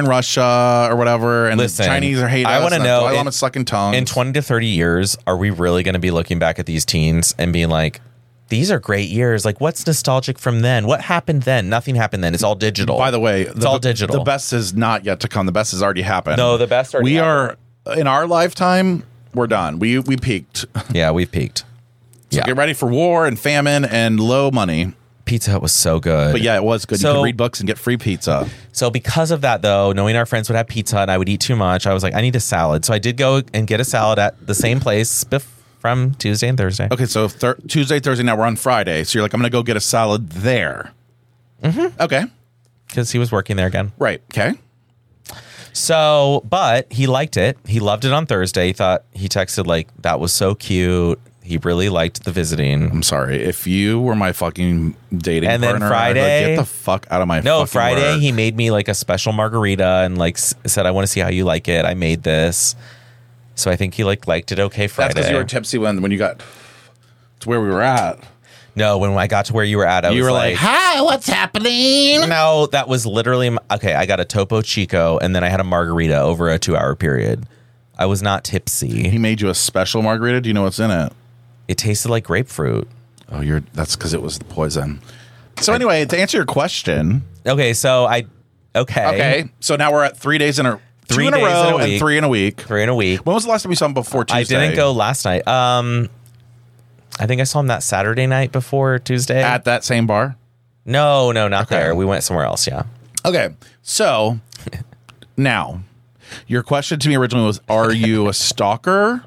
pizza or whatever, and Listen, the Chinese are hating us. I want to know, I want to sucking tongues. in 20 to 30 years, are we really going to be looking back at these teens and being like, these are great years. Like, what's nostalgic from then? What happened then? Nothing happened then. It's all digital. By the way, it's all digital. The best is not yet to come. The best has already happened. No, the best already happened. We are, in our lifetime, we're done. We peaked. Yeah, we've peaked. So get ready for war and famine and low money. Pizza Hut was so good. But yeah, it was good. So, you could read books and get free pizza. So because of that, though, knowing our friends would have pizza and I would eat too much, I was like, I need a salad. So I did go and get a salad at the same place from Tuesday and Thursday. Okay, so Tuesday, Thursday, now we're on Friday. So you're like, I'm going to go get a salad there. Mm-hmm. Okay. Because he was working there again. Right. Okay. So, but he liked it. He loved it on Thursday. He texted like, that was so cute. He really liked the visiting. I'm sorry. If you were my fucking dating and partner, then Friday, I'd like, get the fuck out of my fucking Friday, work. he made me like a special margarita and like said, I want to see how you like it. I made this. So I think he liked it okay Friday. That's because you were tipsy when you got to where we were at. No, when I got to where you were at, you were like, hi, what's happening? No, that was literally, okay, I got a Topo Chico and then I had a margarita over a 2-hour period. I was not tipsy. He made you a special margarita? Do you know what's in it? It tasted like grapefruit. Oh, that's because it was the poison. So anyway, to answer your question. Okay, so Okay, so now we're at 3 days in a 2 in a row and 3 in a week. 3 in a week. When was the last time you saw him before Tuesday? I didn't go last night. I think I saw him that Saturday night before Tuesday. At that same bar? No, not there. We went somewhere else, yeah. Okay, so now, your question to me originally was, are you a stalker?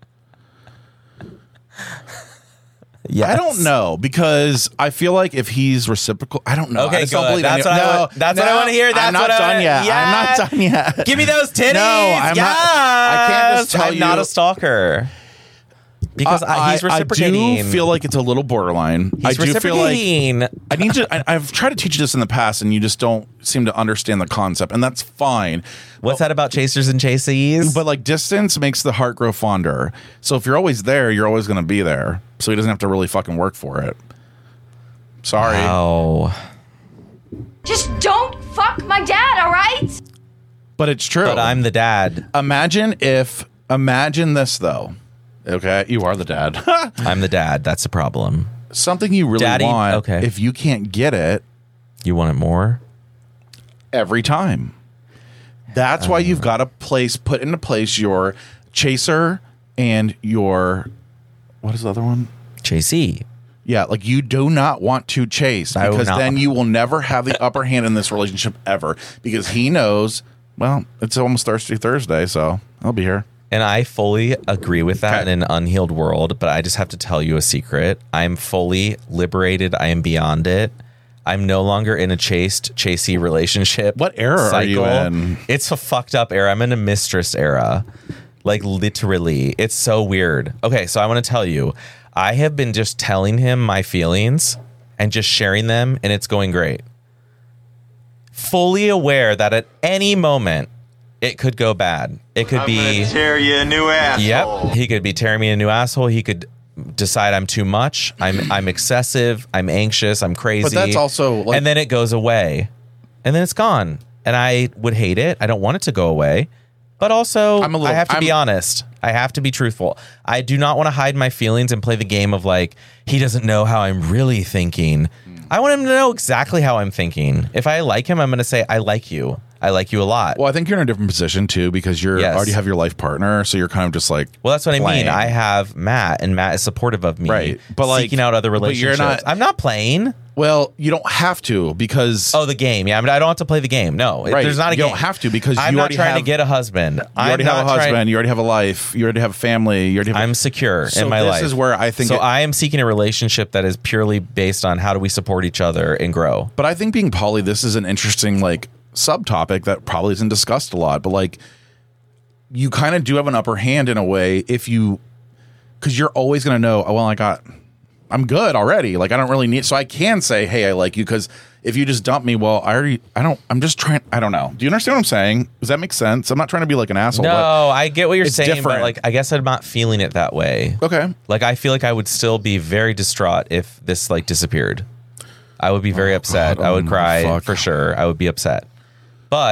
Yes. I don't know, because I feel like if he's reciprocal, I don't know. Okay, I just don't believe that's what I want to hear. I'm not done yet. Yes. I'm not done yet. Give me those titties. No, I'm not. I can't just tell I'm not a stalker. Because he's reciprocating. I do feel like it's a little borderline. He's reciprocating. I need to. I've tried to teach you this in the past, and you just don't seem to understand the concept, and that's fine. What's that about chasers and chasees? But like, distance makes the heart grow fonder. So if you're always there, you're always going to be there. So he doesn't have to really fucking work for it. Sorry. Wow. Just don't fuck my dad, all right? But it's true. But I'm the dad. Imagine this though. Okay, you are the dad. I'm the dad. That's the problem. Something you really want. Okay. If you can't get it, you want it more every time. That's why you've got to put into place your chaser and your, what is the other one? Chasee. Yeah, like you do not want to chase, because then you will never have the upper hand in this relationship ever, because he knows, well, it's almost Thirsty Thursday, so I'll be here. And I fully agree with that in an unhealed world, but I just have to tell you a secret. I'm fully liberated. I am beyond it. I'm no longer in a chasey relationship. What era are you in? It's a fucked up era. I'm in a mistress era. Like, literally. It's so weird. Okay, so I want to tell you, I have been just telling him my feelings and just sharing them, and it's going great. Fully aware that at any moment, it could go bad. It could be tear you a new asshole. Yep. He could be tearing me a new asshole. He could decide I'm too much. I'm excessive. I'm anxious. I'm crazy. But that's also like, and then it goes away. And then it's gone. And I would hate it. I don't want it to go away. But also, I have to be honest. I have to be truthful. I do not want to hide my feelings and play the game of like, he doesn't know how I'm really thinking. I want him to know exactly how I'm thinking. If I like him, I'm going to say, I like you. I like you a lot. Well, I think you're in a different position too, because you already have your life partner, so you're kind of just like, well, that's what playing. I mean. I have Matt, and Matt is supportive of me, right? But like seeking out other relationships. I'm not playing. Well, you don't have to, because the game. Yeah, I mean, I don't have to play the game. No, right. There's not a game. You don't have to, because I'm you not already trying to get a husband. You already have a husband. You already have a life. You already have a family. You already have I'm secure in my life. This is where I think. So I am seeking a relationship that is purely based on how do we support each other and grow. But I think being poly, this is an interesting like subtopic that probably isn't discussed a lot, but like you kind of do have an upper hand in a way if you, because you're always going to know, oh, well, I'm good already. Like I don't really need, so I can say, hey, I like you. Because if you just dump me, well, I'm just trying, I don't know. Do you understand what I'm saying? Does that make sense? I'm not trying to be like an asshole. No, I get what you're saying, different. but like, I guess I'm not feeling it that way. Okay. Like, I feel like I would still be very distraught if this like disappeared. I would be very upset. God, I would cry for sure. I would be upset. But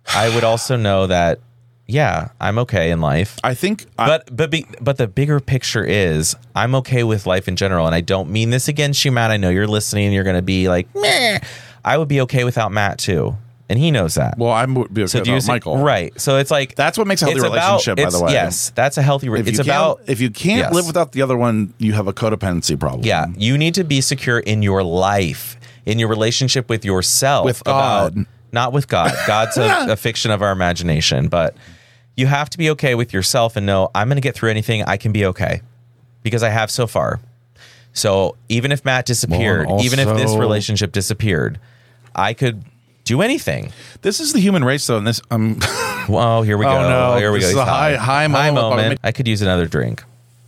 I would also know that, yeah, I'm okay in life. I think, but the bigger picture is I'm okay with life in general, and I don't mean this against you, Matt. I know you're listening. You're going to be like, meh. I would be okay without Matt too, and he knows that. Well, I would be okay without Michael, right? So it's like that's what makes a healthy relationship. By the way, yes, that's a healthy. It's about if you can't live without the other one, you have a codependency problem. Yeah, you need to be secure in your life, in your relationship with yourself, with God, not with God. God's a fiction of our imagination, but you have to be okay with yourself and know I'm going to get through anything. I can be okay because I have so far. So even if Matt disappeared, even if this relationship disappeared, I could do anything. This is the human race, though, and this. Well, here we go. Oh, no. Here we this go. Is a high moment. I could use another drink.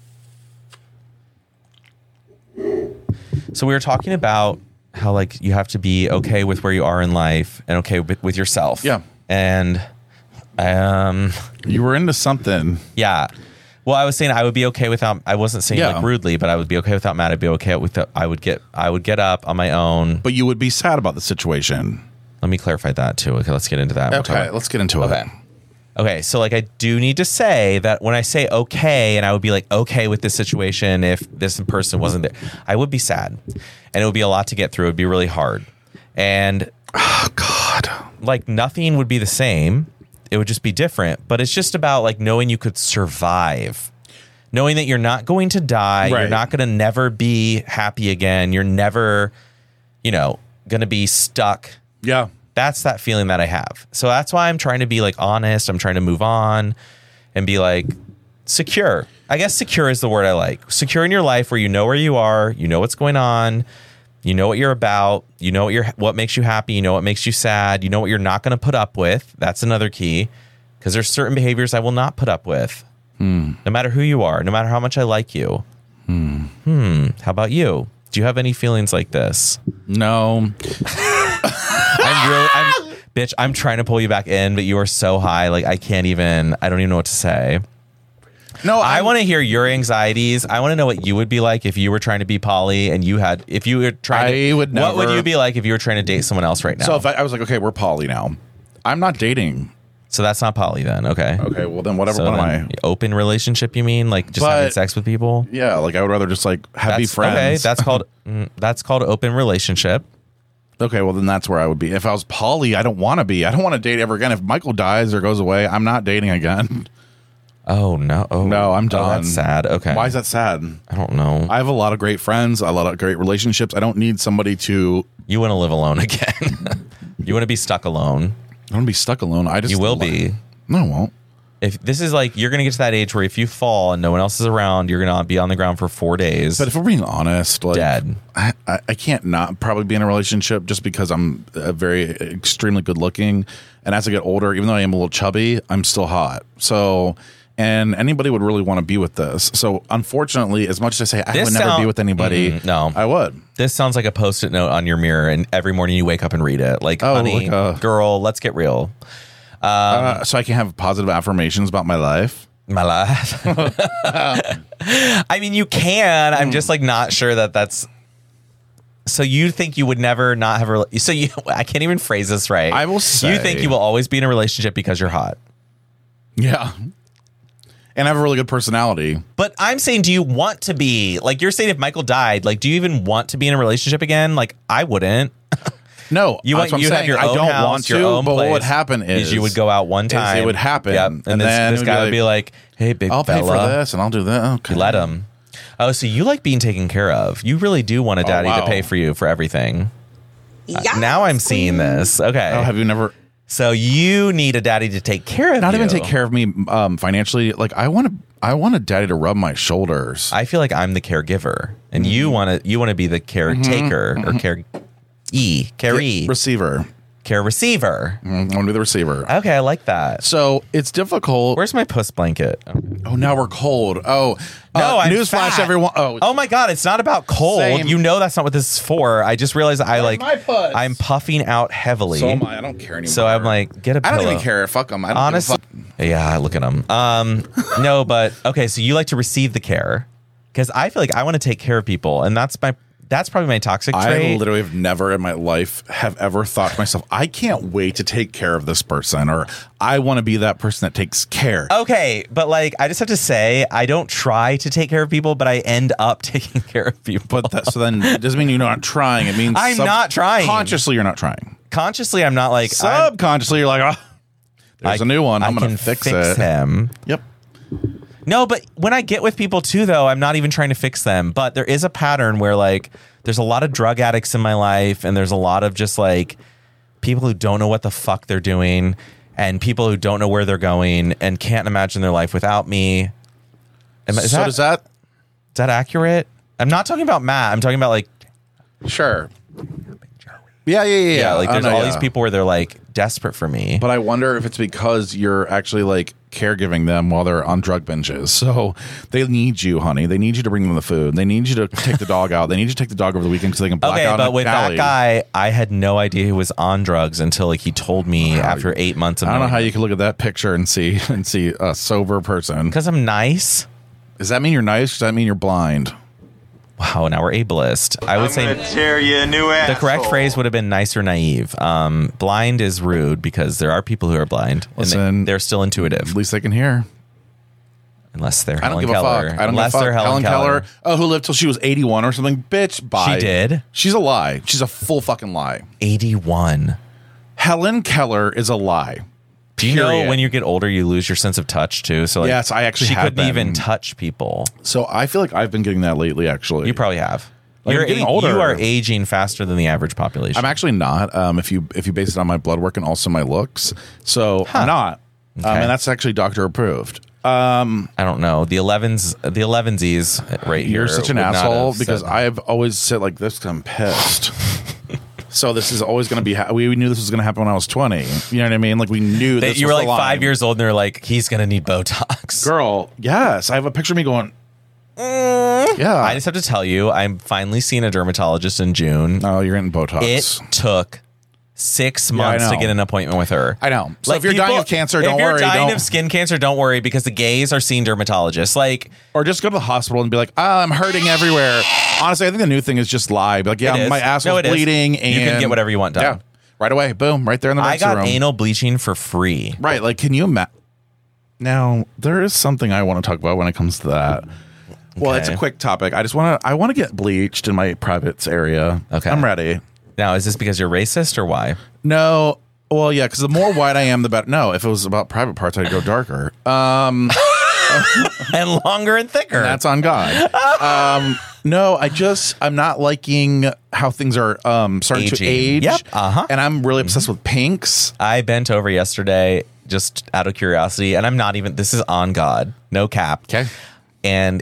So we were talking about how like you have to be okay with where you are in life and okay with yourself. Yeah, and you were into something. Yeah. Well, I was saying I would be okay without. I wasn't saying like rudely, but I would be okay without Matt. I'd be okay with. I would get up on my own. But you would be sad about the situation. Let me clarify that too. Okay, let's get into that. Okay, let's get into it. Okay, so like I do need to say that when I say okay, and I would be like okay with this situation if this person wasn't there, I would be sad, and it would be a lot to get through. It would be really hard, and oh God, like nothing would be the same. It would just be different, but it's just about like knowing you could survive, knowing that you're not going to die. Right. You're not going to never be happy again. You're never, going to be stuck. Yeah. That's that feeling that I have. So that's why I'm trying to be like honest. I'm trying to move on and be like secure. I guess secure is the word I like. Secure in your life where you know where you are, you know what's going on. You know what you're about. You know what makes you happy. You know what makes you sad. You know what you're not going to put up with. That's another key, because there's certain behaviors I will not put up with, no matter who you are, no matter how much I like you. How about you? Do you have any feelings like this? No. I'm trying to pull you back in, but you are so high. Like I don't even know what to say. No, I want to hear your anxieties. I want to know what you would be like if you were trying to be poly and if you were trying what would you be like if you were trying to date someone else right now? So if I was like, okay, we're poly now. I'm not dating. So that's not poly then. Okay. Okay. Well, then whatever. What am I? Open relationship, you mean? Like just having sex with people? Yeah. Like I would rather just like be friends. Okay. That's called open relationship. Okay. Well, then that's where I would be. If I was poly, I don't want to be. I don't want to date ever again. If Michael dies or goes away, I'm not dating again. Oh, no. Oh, no, I'm done. Oh, that's sad. Okay. Why is that sad? I don't know. I have a lot of great friends, a lot of great relationships. I don't need somebody to... You want to live alone again. You want to be stuck alone. I want to be stuck alone. You will be. No, I won't. If this is like, you're going to get to that age where if you fall and no one else is around, you're going to be on the ground for 4 days. But if we're being honest, like, dead. I can't not probably be in a relationship just because I'm extremely good looking. And as I get older, even though I am a little chubby, I'm still hot. So... And anybody would really want to be with this. So, unfortunately, as much as I say I would never be with anybody, no, I would. This sounds like a Post-it note on your mirror, and every morning you wake up and read it. Like, honey, girl, let's get real. So I can have positive affirmations about my life. My life. I mean, you can. I'm just like not sure that that's. So you think you would never not have a? I can't even phrase this right. I will say you think you will always be in a relationship because you're hot. Yeah. And I have a really good personality. But I'm saying, do you want to be, like you're saying if Michael died, like do you even want to be in a relationship again? Like I wouldn't. No, you have your own house, want to, your own but place. what would happen is you would go out one time. It would happen. Yep. And then this guy would be like, hey, big I'll fella. pay for this and I'll do that. Okay. You let him. Oh, so you like being taken care of. You really do want a daddy to pay for you for everything. Yes. Now I'm seeing this. Okay. Oh, have you never... So you need a daddy to take care of you. Not even take care of me financially. Like I want a daddy to rub my shoulders. I feel like I'm the caregiver, and you want to be the caretaker or receiver. Care receiver. I want to be the receiver. Okay, I like that. So it's difficult. Where's my puss blanket? Oh, now we're cold. Oh, no! Newsflash, everyone. Oh my God! It's not about cold. Same. You know that's not what this is for. I just realized I'm puffing out heavily. So am I. I don't care anymore. So I'm like, get a pillow. I don't even care. Fuck them. Honestly, yeah, look at them. No, but okay. So you like to receive the care because I feel like I want to take care of people, and that's that's probably my toxic trait. I literally have never in my life have ever thought to myself, I can't wait to take care of this person, or I want to be that person that takes care. Okay, but like I just have to say, I don't try to take care of people, but I end up taking care of people. But so then it doesn't mean you're not trying. It means I'm not trying. Consciously, you're not trying. Consciously, I'm not like subconsciously. You're like, oh, there's a new one. I'm going to fix him. Yep. No, but when I get with people too, though, I'm not even trying to fix them. But there is a pattern where like there's a lot of drug addicts in my life, and there's a lot of just like people who don't know what the fuck they're doing, and people who don't know where they're going and can't imagine their life without me. Is that accurate? I'm not talking about Matt. I'm talking about like sure. Yeah. Like there's all these people where they're like desperate for me. But I wonder if it's because you're actually like caregiving them while they're on drug binges. So they need you, honey. They need you to bring them the food. They need you to take the dog out. They need you to take the dog over the weekend so they can black out. But with that guy, I had no idea he was on drugs until like he told me after 8 months of I don't know how you can look at that picture and see a sober person. Because I'm nice. Does that mean you're nice? Does that mean you're blind? Wow, now we're ableist. I would say tear you a new the correct phrase would have been nice or naive. Blind is rude because there are people who are blind. Listen, and they're still intuitive. At least they can hear. Unless they're I don't Helen give Keller. a fuck. I don't Unless give a fuck. they're Helen Keller. Oh, who lived till she was 81 or something? Bitch, bye. She did? She's a lie. She's a full fucking lie. 81. Helen Keller is a lie. Do you know when you get older, you lose your sense of touch too? So like, yes, I actually she have couldn't even touch people. So I feel like I've been getting that lately, actually. You probably have. Like You're getting older. You are aging faster than the average population. I'm actually not. If you base it on my blood work and also my looks, so I'm not. Okay. And that's actually doctor approved. I don't know the 11s right here. You're such an would not asshole have because said- I've always said like this. 'Cause I'm pissed. So this is always going to be. We knew this was going to happen when I was 20. You know what I mean? Like we knew this. You were was like the line. 5 years old, and they're like, he's going to need Botox. Girl, yes, I have a picture of me going. Yeah, I just have to tell you, I'm finally seeing a dermatologist in June. Oh, you're getting Botox. It took 6 months to get an appointment with her. I know. So if you're dying of cancer, don't worry. If you're dying of skin cancer, don't worry because the gays are seeing dermatologists. Like, or just go to the hospital and be like, I'm hurting everywhere. Honestly, I think the new thing is just lie. Be like, yeah, my asshole's bleeding, and you can get whatever you want done. Yeah, right away, boom, right there in the I got room. anal bleaching for free. Right, like, can you imagine? Now, there is something I want to talk about when it comes to that. Well, it's a quick topic. I want to get bleached in my privates area. Okay, I'm ready. Now, is this because you're racist or why? No. Well, yeah, because the more white I am, the better. No, if it was about private parts, I'd go darker. And longer and thicker. And that's on God. No, I'm not liking how things are starting to age. Yep. And I'm really obsessed with pinks. I bent over yesterday just out of curiosity, and I'm not even. This is on God, no cap. Okay. And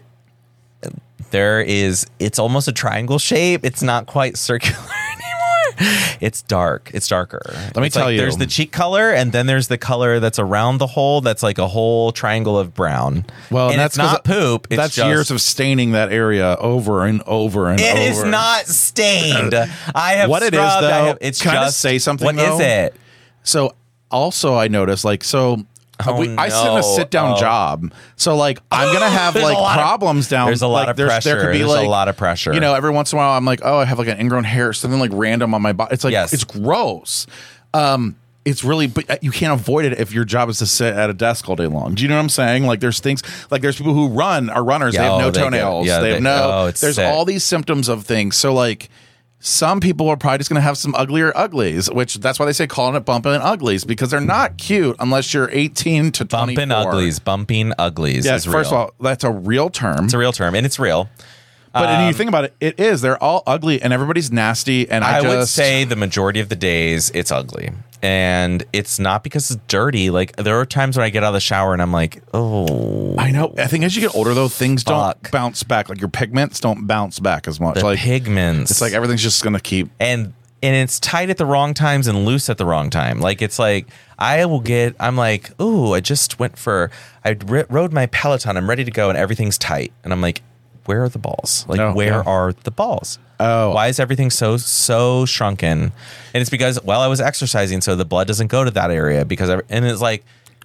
it's almost a triangle shape. It's not quite circular anymore. It's dark. It's darker. Let me tell you. There's the cheek color, and then there's the color that's around the hole. That's like a whole triangle of brown. Well, and that's it's not poop. It's that's just, years of staining that area over and over and over. It is not stained. I have what scrubbed. it is though. It's can just I say something? What though? is it? So also, I noticed I sit in a sit-down job, so like I'm gonna have like problems down. There's a lot of pressure. There could be there's like a lot of pressure. You know, every once in a while, I'm like, oh, I have like an ingrown hair, something like random on my body. It's like it's gross. It's really, but you can't avoid it if your job is to sit at a desk all day long. Do you know what I'm saying? Like there's things like there's people who are runners. They have no toenails. They have no. There's sick. all these symptoms of things. So like. Some people are probably just going to have some uglier uglies, which that's why they say calling it bumping uglies because they're not cute unless you're 18 to 24. Bumping uglies. Yes, is first real. of all, that's a real term. It's a real term, and it's real. But when you think about it, it is. They're all ugly, and everybody's nasty. And I would say the majority of the days it's ugly, and it's not because it's dirty. Like there are times when I get out of the shower and I'm like, oh, I know. I think as you get older, though, things don't bounce back. Like your pigments don't bounce back as much. The like pigments, it's like everything's just going to keep and it's tight at the wrong times and loose at the wrong time. Like it's like I'm like, oh, I rode my Peloton. I'm ready to go, and everything's tight, and I'm like, where are the balls? Like, where are the balls? Oh, why is everything so shrunken? And it's because, I was exercising, so the blood doesn't go to that area and it's like,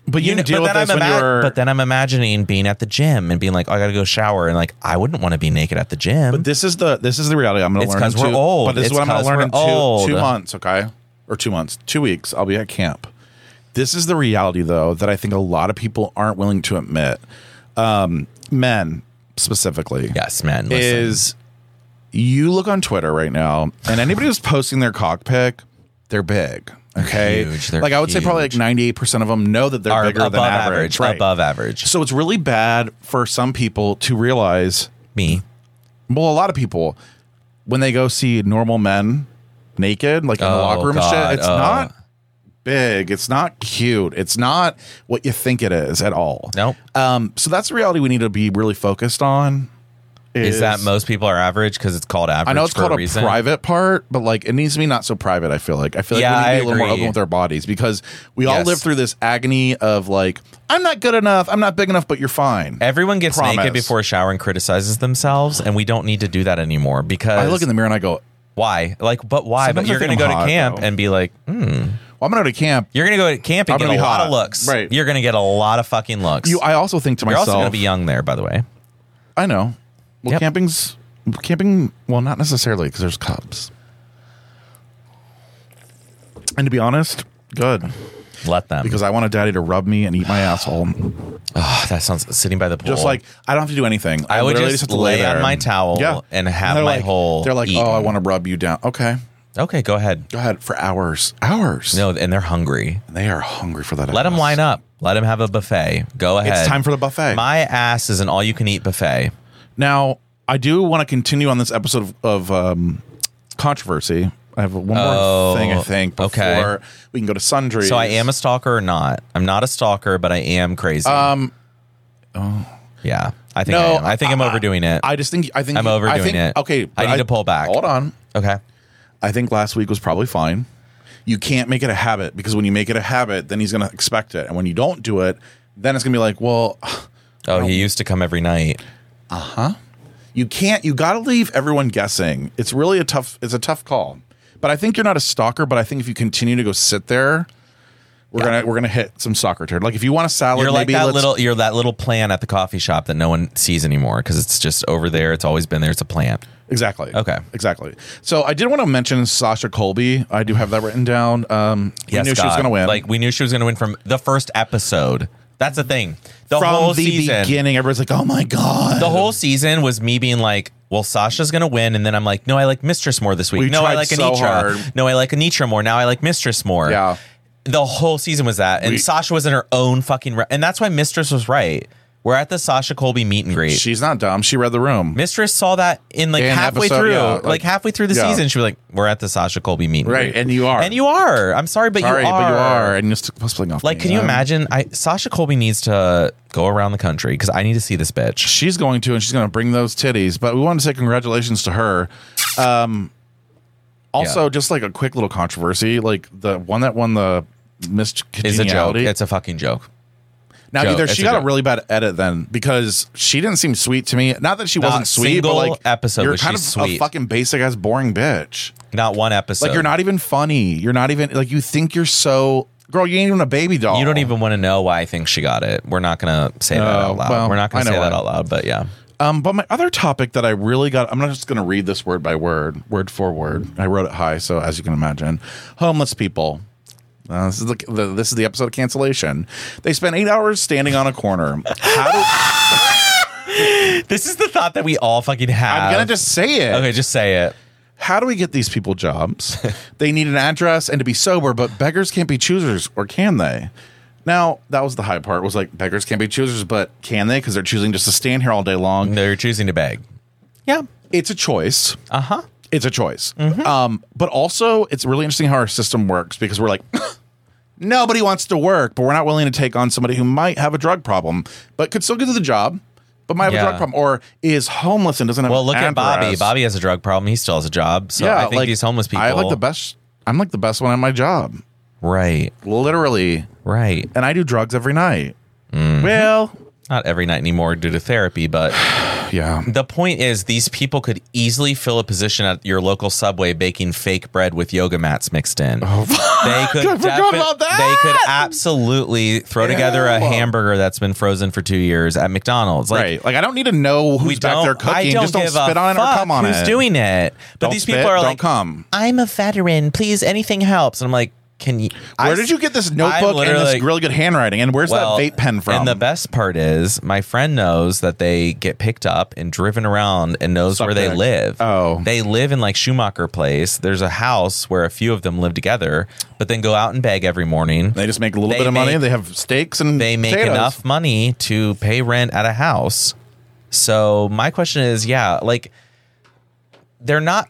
But you deal with this when you're... But then I'm imagining being at the gym and being like, oh, I got to go shower. And like, I wouldn't want to be naked at the gym. But this is the reality I'm going to learn. It's because we're old. But this is what I'm going to learn in 2 months, okay? Or 2 months. 2 weeks, I'll be at camp. This is the reality, though, that I think a lot of people aren't willing to admit. Men, specifically. Yes, men. Listen. Is you look on Twitter right now, and anybody who's posting their cock pic, they're big. Okay, they're like I would say probably like 98% of them know that they're bigger than average. Right. Above average. So it's really bad for some people to realize. Me. Well, a lot of people, when they go see normal men naked, like in the locker room and shit, it's not big. It's not cute. It's not what you think it is at all. Nope. So that's the reality we need to be really focused on. Is that most people are average because it's called average? I know it's called a private part, but like it needs to be not so private. I feel like we need to be a little more open with our bodies because we all live through this agony of like, I'm not good enough, I'm not big enough, but you're fine. Everyone gets naked before a shower and criticizes themselves, and we don't need to do that anymore because I look in the mirror and I go, why? Like, but why? Sometimes but you're going to go to camp though. And be like, Well, I'm going to go to camp. You're going to go to camp and get a lot of looks. Right. You're going to get a lot of fucking looks. I also think to myself, you're also going to be young there, by the way. I know. Well, camping, well, not necessarily because there's cubs. And to be honest, good. Let them. Because I want a daddy to rub me and eat my asshole. Oh, that sounds sitting by the pool. Just like, I don't have to do anything. I would just have to lay on my towel and have my whole They're like, eaten. oh, I want to rub you down. Okay. Okay, go ahead. Go ahead for hours. Hours. No, and they're hungry. They are hungry for that. Let them line up. Let them have a buffet. Go ahead. It's time for the buffet. My ass is an all-you-can-eat buffet. Now, I do want to continue on this episode of controversy. I have one more thing, I think, before we can go to sundries. So I am a stalker or not? I'm not a stalker, but I am crazy. Yeah, I think I am. I think I'm overdoing it. I think I'm overdoing it. Okay, I need to pull back. Hold on. Okay. I think last week was probably fine. You can't make it a habit because when you make it a habit, then he's going to expect it, and when you don't do it, then it's going to be like, well, he used to come every night. You can't. You got to leave everyone guessing. It's really a tough call. But I think you're not a stalker. But I think if you continue to go sit there, we're gonna hit some stalker turd. Like if you want a salad, you're like maybe you're that little plant at the coffee shop that no one sees anymore because it's just over there. It's always been there. It's a plant. Exactly. Okay. Exactly. So I did want to mention Sasha Colby. I do have that written down. We knew she was going to win. Like we knew she was going to win from the first episode. That's the thing. From whole season, beginning, everybody's like, "Oh my god!" The whole season was me being like, "Well, Sasha's gonna win," and then I'm like, "No, I like Mistress more this week. No, I like Anitra. No, I like Anitra more. Now I like Mistress more." Yeah. The whole season was that, and Sasha was in her own fucking, and that's why Mistress was right. We're at the Sasha Colby meet and greet. She's not dumb. She read the room. Mistress saw that in like halfway through, halfway through the season. She was like, "We're at the Sasha Colby meet and greet." Right, and you are. I'm sorry, but you are. And you're still playing off. Like, can you imagine? Sasha Colby needs to go around the country because I need to see this bitch. She's going to, and she's going to bring those titties. But we want to say congratulations to her. Also, just like a quick little controversy, like the one that won the Miss Congeniality. Is a joke. It's a fucking joke. Now, either she got a really bad edit then because she didn't seem sweet to me. Not that she wasn't sweet, but like episode you're kind of a fucking basic ass boring bitch. Not one episode. Like you're not even funny. You're not even like you think you're so girl. You ain't even a baby doll. You don't even want to know why I think she got it. We're not gonna say that out loud. Well, we're not gonna say that out loud. But yeah. But my other topic that I really got, I'm not just gonna read this word by word, word for word. I wrote it high, so as you can imagine, homeless people. This is the episode of cancellation. They spent 8 hours standing on a corner. This is the thought that we all fucking have. I'm gonna just say it. Okay, just say it. How do we get these people jobs? They need an address and to be sober, but beggars can't be choosers, or can they? Now, that was the high part. Was like beggars can't be choosers, but can they? Because they're choosing just to stand here all day long. They're choosing to beg. Yeah, it's a choice. It's a choice. Mm-hmm. But also, it's really interesting how our system works because we're like, nobody wants to work, but we're not willing to take on somebody who might have a drug problem, but could still get to the job, but might have a drug problem, or is homeless and doesn't have Well, look an at Bobby. address. Bobby has a drug problem. He still has a job. So I think these homeless people. I'm like the best one at my job. Right. Literally. Right. And I do drugs every night. Mm-hmm. Well, not every night anymore due to therapy, but Yeah. The point is, these people could easily fill a position at your local Subway baking fake bread with yoga mats mixed in. Oh, they could I forgot about that. They could absolutely throw together a hamburger that's been frozen for 2 years at McDonald's. Like, right. Like, I don't need to know who's back there cooking. Just don't spit on it or come on it. Who's doing it? But Don't these spit, people are don't like, come. I'm a veteran. Please, anything helps. And I'm like, can you? Where did you get this notebook and this really good handwriting? And where's that vape pen from? And the best part is, my friend knows that they get picked up and driven around and knows where they live. Oh. They live in like Schumacher Place. There's a house where a few of them live together, but then go out and beg every morning. They just make a little bit of money. They have steaks and they make potatoes. enough money to pay rent at a house. So my question is, like, they're not...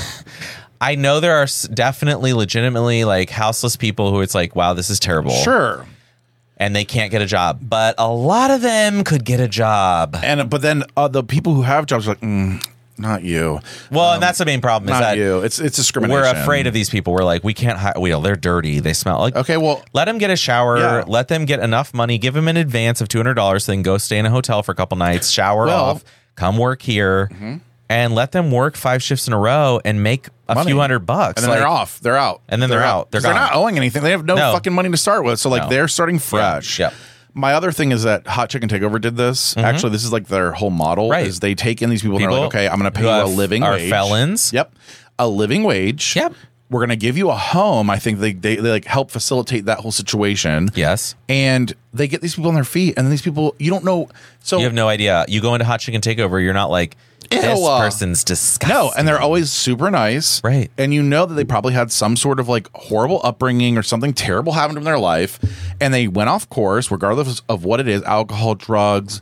I know there are definitely legitimately like houseless people who it's like, wow, this is terrible. Sure. And they can't get a job. But a lot of them could get a job. But then the people who have jobs are like, not you. Well, and that's the main problem. Is that you. It's discrimination. We're afraid of these people. We're like, we can't hire. They're dirty. They smell like. Okay, well, let them get a shower. Yeah. Let them get enough money. Give them an advance of $200. Then go stay in a hotel for a couple nights. Shower off. Come work here. Mm-hmm. And let them work 5 shifts in a row and make a few $100. And then they're off. They're out. And then they're out. They're not owing anything. They have no fucking money to start with. So they're starting fresh. Yeah. My other thing is that Hot Chicken Takeover did this. Mm-hmm. Actually, this is like their whole model. Right. Is they take in these people and they're like, okay, I'm going to pay you a living wage. Are felons. Yep. A living wage. Yep. We're going to give you a home. I think they like help facilitate that whole situation. Yes. And they get these people on their feet. And then these people, you don't know. So you have no idea. You go into Hot Chicken Takeover, you're not like, this person's disgusting. No, and they're always super nice. Right. And you know that they probably had some sort of like horrible upbringing or something terrible happened in their life. And they went off course, regardless of what it is, alcohol, drugs,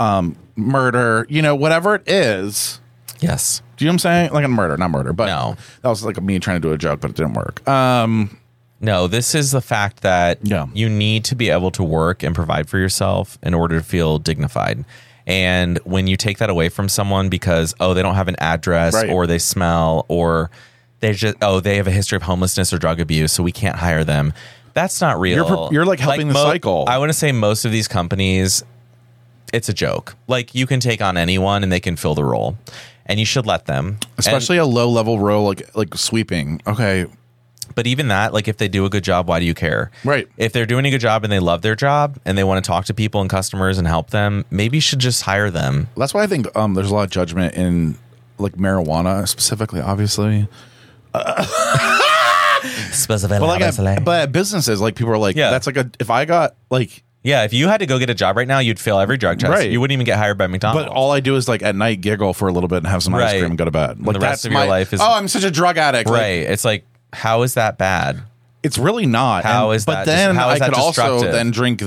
murder, whatever it is. Yes. Do you know what I'm saying? Like a murder, not murder. But no. That was like me trying to do a joke, but it didn't work. No, this is the fact that Yeah. you need to be able to work and provide for yourself in order to feel dignified. And when you take that away from someone because, they don't have an address Right. or they smell or they just, they have a history of homelessness or drug abuse, so we can't hire them. That's not real. You're like helping the cycle. I want to say most of these companies, it's a joke. Like you can take on anyone and they can fill the role and you should let them. Especially a low level role like sweeping. Okay. But even that, like if they do a good job, why do you care? Right. If they're doing a good job and they love their job and they want to talk to people and customers and help them, maybe you should just hire them. That's why I think there's a lot of judgment in like marijuana specifically, obviously. But businesses, like people are like, that's like if I got like. Yeah, if you had to go get a job right now, you'd fail every drug test. Right. You wouldn't even get hired by McDonald's. But all I do is like at night giggle for a little bit and have some ice cream and go to bed. Like the rest of your life is I'm such a drug addict. Right. It's like, how is that bad? It's really not. How is but that? Then how is I that could also destructive? then drink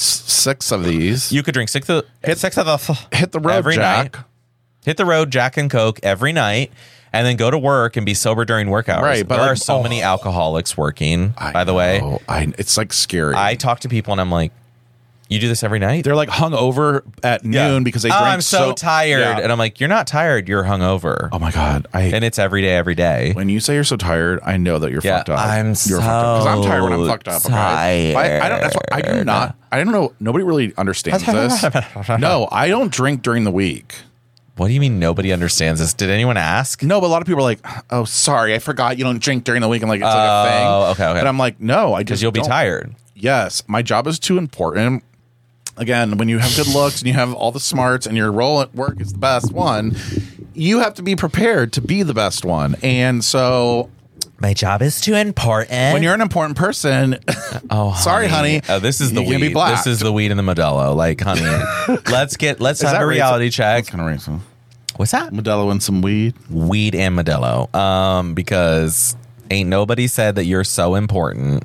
6 of these. You could drink 6 of the hit the road, every Jack. night. Hit the road, Jack and Coke every night, and then go to work and be sober during work hours. Right, but there are so many alcoholics working. By the way, it's like scary. I talk to people and I'm like, you do this every night? They're like hungover at noon because they drank I'm so tired. And I'm like, you're not tired, you're hungover. Oh my God. And it's every day, every day. When you say you're so tired, I know that you're fucked up. I'm fucked up. Because I'm tired when I'm fucked up. Tired. Okay? I do not. I don't know. Nobody really understands this. No, I don't drink during the week. What do you mean nobody understands this? Did anyone ask? No, but a lot of people are like, oh, sorry, I forgot you don't drink during the week. And like, it's like a thing. Oh, okay. But I'm like, no, I just because you'll be tired. Yes. My job is too important. Again, when you have good looks and you have all the smarts and your role at work is the best one, you have to be prepared to be the best one. And so my job is too important. When you're an important person, sorry, honey. Oh, this is the weed. This is the weed in the Modelo. like, honey, let's have a reality check. That's kind of racist. What's that? Modelo and some weed. Weed and Modelo. Because ain't nobody said that you're so important.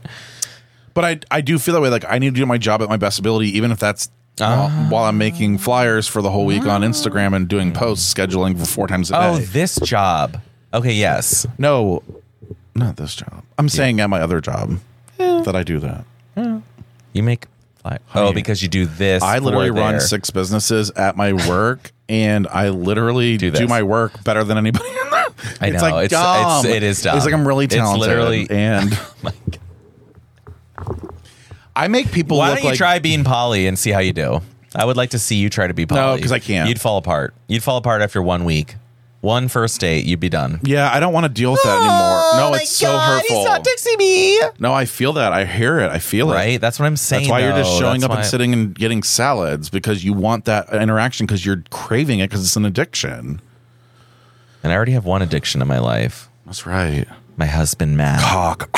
But I do feel that way. Like I need to do my job at my best ability, even if that's while I'm making flyers for the whole week on Instagram and doing posts, scheduling for 4 times a day. Oh, this job. Okay, yes. No, not this job. I'm saying at my other job that I do that. Yeah. You make flyers. Oh, because you do this. I literally run 6 businesses at my work, and I literally do my work better than anybody in there. I know. It's like dumb. It is dumb. It's like I'm really talented. It's literally and. Oh my God. I make people Why look don't you like try being Polly and see how you do? I would like to see you try to be poly. No, because I can't. You'd fall apart. You'd fall apart after 1 week. One first date, you'd be done. Yeah, I don't want to deal with that anymore. No, it's so hurtful. He's not texting me. No, I feel that. I hear it. I feel it. Right? That's what I'm saying. That's why you're just showing up and sitting and getting salads, because you want that interaction, because you're craving it, because it's an addiction. And I already have one addiction in my life. That's right. My husband, Matt. Cock.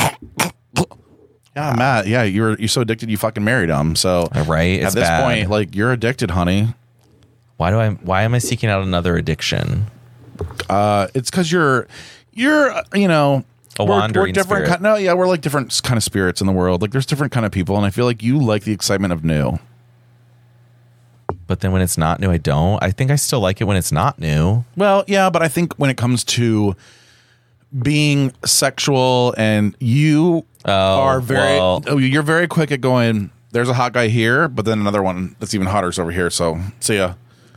Yeah, Matt. Yeah, you're so addicted you fucking married him. So right, at this point, like, you're addicted, honey. Why am I seeking out another addiction? It's because you're a wandering we're different spirit. We're like different kind of spirits in the world. Like, there's different kind of people, and I feel like you like the excitement of new. But then when it's not new, I don't. I think I still like it when it's not new. Well, yeah, but I think when it comes to being sexual, and you you're very quick at going, there's a hot guy here, but then another one that's even hotter is over here. So see ya.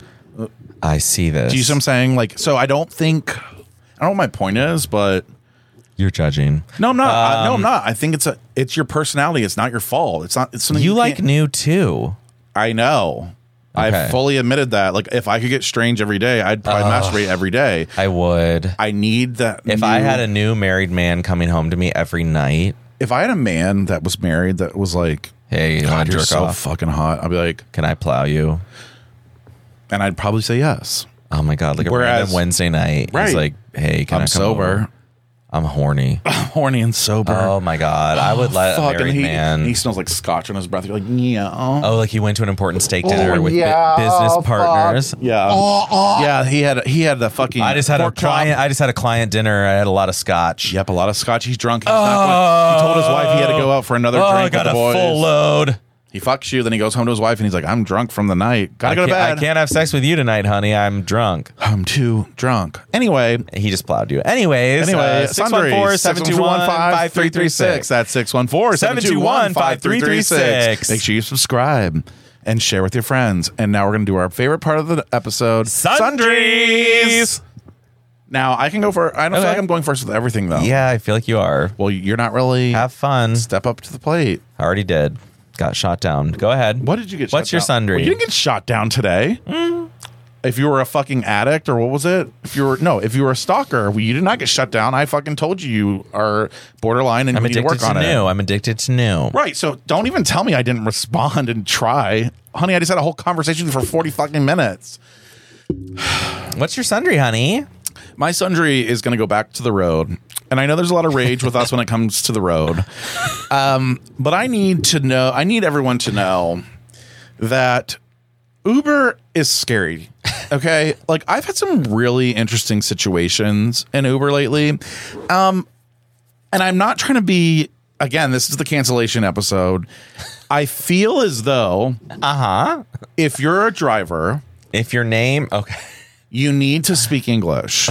I see this. Do you see what I'm saying? Like, so I don't know what my point is, but you're judging. No, I'm not. No, I'm not. I think it's your personality. It's not your fault. It's something you like new too. I know. Okay. I fully admitted that. Like, if I could get strange every day, I'd probably masturbate every day. I would. I need that. If I had a new married man coming home to me every night. If I had a man that was married that was like, hey, God, you're so fucking hot, I'd be like, can I plow you? And I'd probably say yes. Oh my God. Like a random Wednesday night. Right. He's like, hey, can I come sober. Over? I'm horny. Horny and sober. Oh my God. I would let a married man. He smells like scotch on his breath. You're like, yeah. Oh, like he went to an important steak dinner with business partners. Yeah. Yeah. He had the fucking. I just had a client dinner. I had a lot of scotch. Yep. A lot of scotch. He's drunk. He told his wife he had to go out for another drink. I got with the boys. Full load. He fucks you, then he goes home to his wife, and he's like, I'm drunk from the night. Gotta go to bed. I can't have sex with you tonight, honey. I'm drunk. I'm too drunk. Anyway. He just plowed you. Anyways. 614-721-5336. That's 614-721-5336. Make sure you subscribe and share with your friends. And now we're going to do our favorite part of the episode. Sundries! Now, I can go for... I don't feel like I'm going first with everything, though. Yeah, I feel like you are. Well, you're not really... Have fun. Step up to the plate. I already did. Got shot down. Go ahead. What did you get shot down? What's your sundry? Well, you didn't get shot down today. If you were a fucking addict, or what was it? If you were a stalker, you did not get shut down. I fucking told you are borderline and you need to work on it. I'm addicted to new. Right. So don't even tell me I didn't respond and try. Honey, I just had a whole conversation for 40 fucking minutes. What's your sundry, honey? My sundry is going to go back to the road. And I know there's a lot of rage with us when it comes to the road. But I need everyone to know that Uber is scary. Okay? Like, I've had some really interesting situations in Uber lately. And I'm not trying to be, again, this is the cancellation episode. I feel as though if you're a driver, if your name, okay, you need to speak English.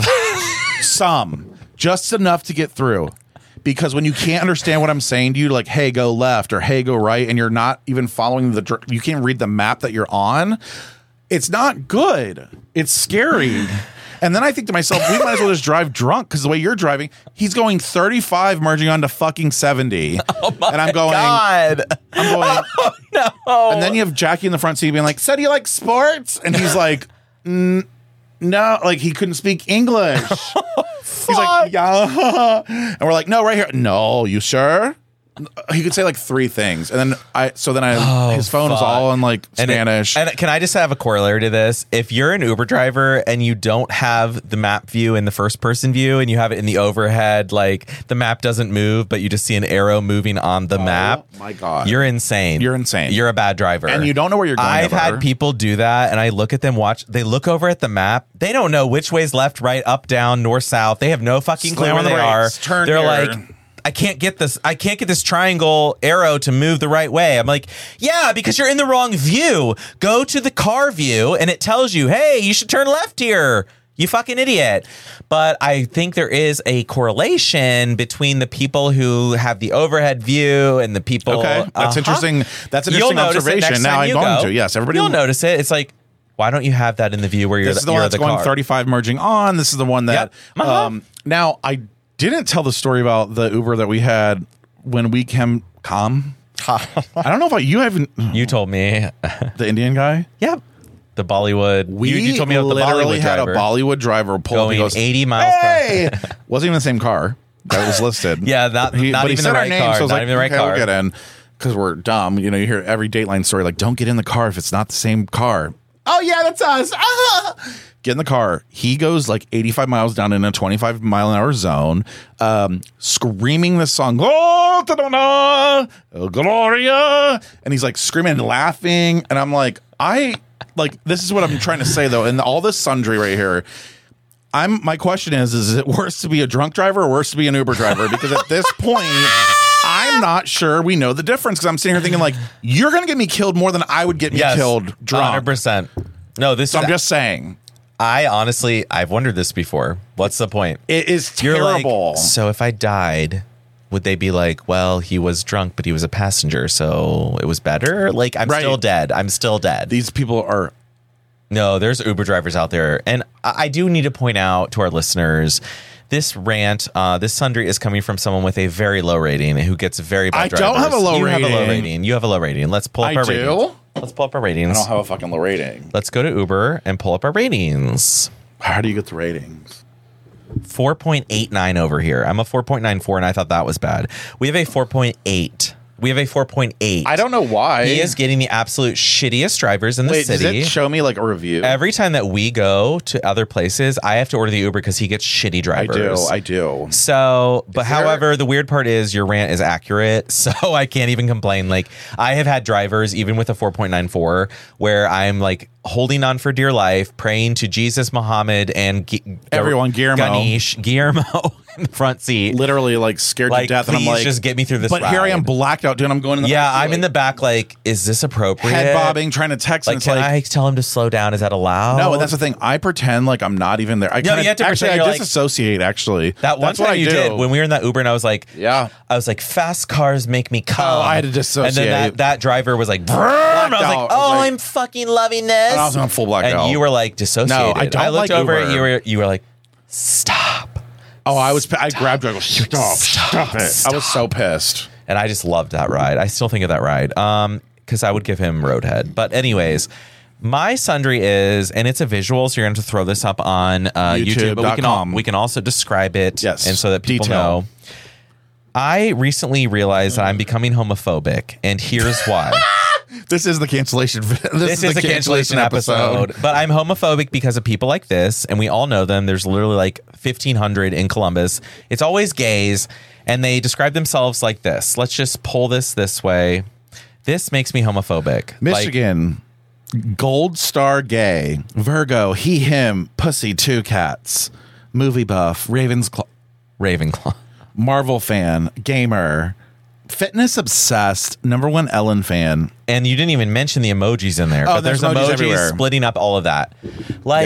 Just enough to get through. Because when you can't understand what I'm saying to you, like, hey, go left or hey, go right, and you're not even following you can't read the map that you're on, it's not good. It's scary. And then I think to myself, we might as well just drive drunk, because the way you're driving, he's going 35 merging onto fucking 70. Oh my and I'm going, God. oh, no. And then you have Jackie in the front seat being like, so do you like sports? And he's like, no, like he couldn't speak English. He's like, yeah. And we're like, no, right here. No, you sure? He could say like 3 things. And then his phone was all in like Spanish. And can I just have a corollary to this? If you're an Uber driver and you don't have the map view in the first person view and you have it in the overhead, like the map doesn't move, but you just see an arrow moving on the map. Oh my God. You're insane. You're insane. You're a bad driver. And you don't know where you're going. I've had people do that, and I look at them, they look over at the map. They don't know which way's left, right, up, down, north, south. They have no fucking clue where they are. They're like, I can't get this triangle arrow to move the right way. I'm like, yeah, because you're in the wrong view. Go to the car view and it tells you, hey, you should turn left here. You fucking idiot. But I think there is a correlation between the people who have the overhead view and the people. Okay, that's interesting. That's an interesting observation. Now I'm going to. Yes, everybody. You'll notice it. It's like, why don't you have that in the view where you're the one that's going car? 35 merging on. This is the one that. Yep. Now I didn't tell the story about the Uber that we had when we came. I don't know if you haven't. You told me. The Indian guy? Yep. The Bollywood. You told me about the literally Bollywood had driver a Bollywood driver pull up going and goes, 80 miles hey! per hour. Wasn't even the same car that was listed. Yeah, not even the right car. So I was not even the right car. We'll get in because we're dumb. You hear every Dateline story like, don't get in the car if it's not the same car. Oh, yeah, that's us. Get in the car. He goes like 85 miles down in a 25 mile an hour zone, screaming this song, oh, Gloria. And he's like screaming and laughing. And I'm like, this is what I'm trying to say, though. And all this sundry right here. My question is it worse to be a drunk driver or worse to be an Uber driver? Because at this point, I'm not sure we know the difference. Because I'm sitting here thinking, like, you're going to get me killed more than I would get me killed drunk. 100%. No, I'm just saying. I've wondered this before. What's the point? It is terrible. Like, so if I died, would they be like, well, he was drunk, but he was a passenger, so it was better? Like, I'm still dead. I'm still dead. These people are... No, there's Uber drivers out there. And I do need to point out to our listeners, this rant, this sundry is coming from someone with a very low rating who gets very bad drivers. I don't have a low rating. You have a low rating. You have a low rating. Let's pull up our ratings. Let's pull up our ratings. I don't have a fucking low rating. Let's go to Uber and pull up our ratings. How do you get the ratings? 4.89 over here. I'm a 4.94, and I thought that was bad. We have a 4.8. We have a 4.8. I don't know why. He is getting the absolute shittiest drivers in the city. Does it show me like a review? Every time that we go to other places, I have to order the Uber because he gets shitty drivers. I do. So, but however, the weird part is your rant is accurate, so I can't even complain. Like, I have had drivers, even with a 4.94, where I'm like holding on for dear life, praying to Jesus, Muhammad, and everyone, Guillermo in the front seat. Literally like scared to death. And I'm like, just get me through this ride. Here I am blacked out, dude. I'm going in the back. I'm in the back like, is this appropriate? Head bobbing, trying to text. Like, can I tell him to slow down? Is that allowed? No, and that's the thing. I pretend like I'm not even there. You have to pretend. I disassociate, actually. That one time you did when we were in that Uber and I was like, yeah. I was like, fast cars make me come. Oh, I had to dissociate. And then that driver was like, I was like, I'm fucking loving this. And I was on full blackout. And you were like dissociated. No, I don't. I looked like over Uber. at you. You were like, stop. Oh, I grabbed her. I go, stop it. I was so pissed. And I just loved that ride. I still think of that ride. Because I would give him Roadhead. But anyways, my sundry is, and it's a visual, so you're going to throw this up on YouTube. But we can also describe it, and so that people know. I recently realized that I'm becoming homophobic, and here's why. This is the cancellation. This is the cancellation episode. But I'm homophobic because of people like this, and we all know them. There's literally like 1,500 in Columbus. It's always gays, and they describe themselves like this. Let's just pull this way. This makes me homophobic. Michigan, Gold Star gay, Virgo, he, him, pussy, 2 cats, movie buff, Ravenclaw, Marvel fan, gamer, fitness obsessed, #1 Ellen fan. And you didn't even mention the emojis in there. Oh, but there's emojis everywhere, splitting up all of that. Like,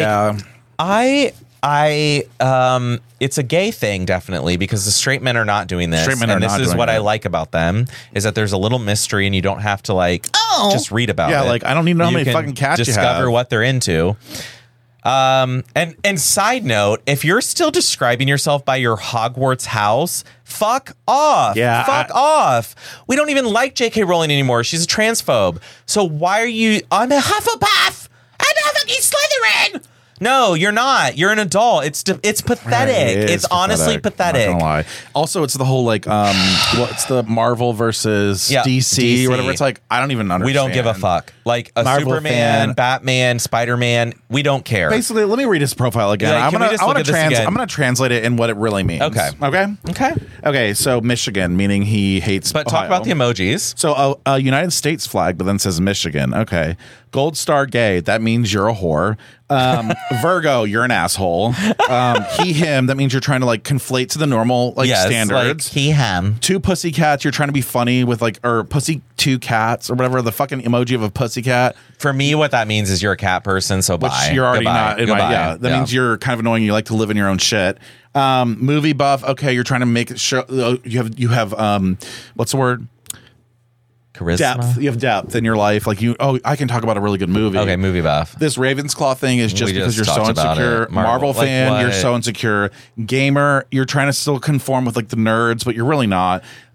it's a gay thing, definitely, because the straight men are not doing this. And this is what I like about them, is that there's a little mystery and you don't have to like just read about it. Yeah, like I don't need to know how many fucking cats you have. Discover what they're into. And side note, if you're still describing yourself by your Hogwarts house, fuck off. Yeah. Fuck off. We don't even like J.K. Rowling anymore. She's a transphobe. So why are you... I'm a Hufflepuff. I'm a fucking Slytherin. No, you're not. You're an adult. It's pathetic. Right, it's honestly pathetic. I'm not gonna lie. Also, it's the whole like it's the Marvel versus DC or whatever. It's like I don't even understand. We don't give a fuck. Like a Marvel Superman, fan. Batman, Spider-Man, we don't care. Basically, let me read his profile again. Yeah, I'm gonna translate it in what it really means. Okay. So Michigan, meaning he hates. But Ohio. talk about the emojis. So a United States flag, but then says Michigan. Okay. Gold Star gay. That means you're a whore. Virgo, you're an asshole. He, him. That means you're trying to like conflate to the normal standards. Like he, him. 2 pussy cats. You're trying to be funny with like, or pussy 2 cats or whatever. The fucking emoji of a pussy cat. For me, what that means is you're a cat person. So Which bye. you're already Goodbye. not. In my, yeah. That means you're kind of annoying. You like to live in your own shit. Movie buff. Okay. You're trying to make it show. You have what's the word? Charisma? Depth. You have depth in your life. Like I can talk about a really good movie. Okay, movie buff. This Ravensclaw thing is just because you're so insecure. Marvel fan, you're so insecure. Gamer, you're trying to still conform with like the nerds, but you're really not.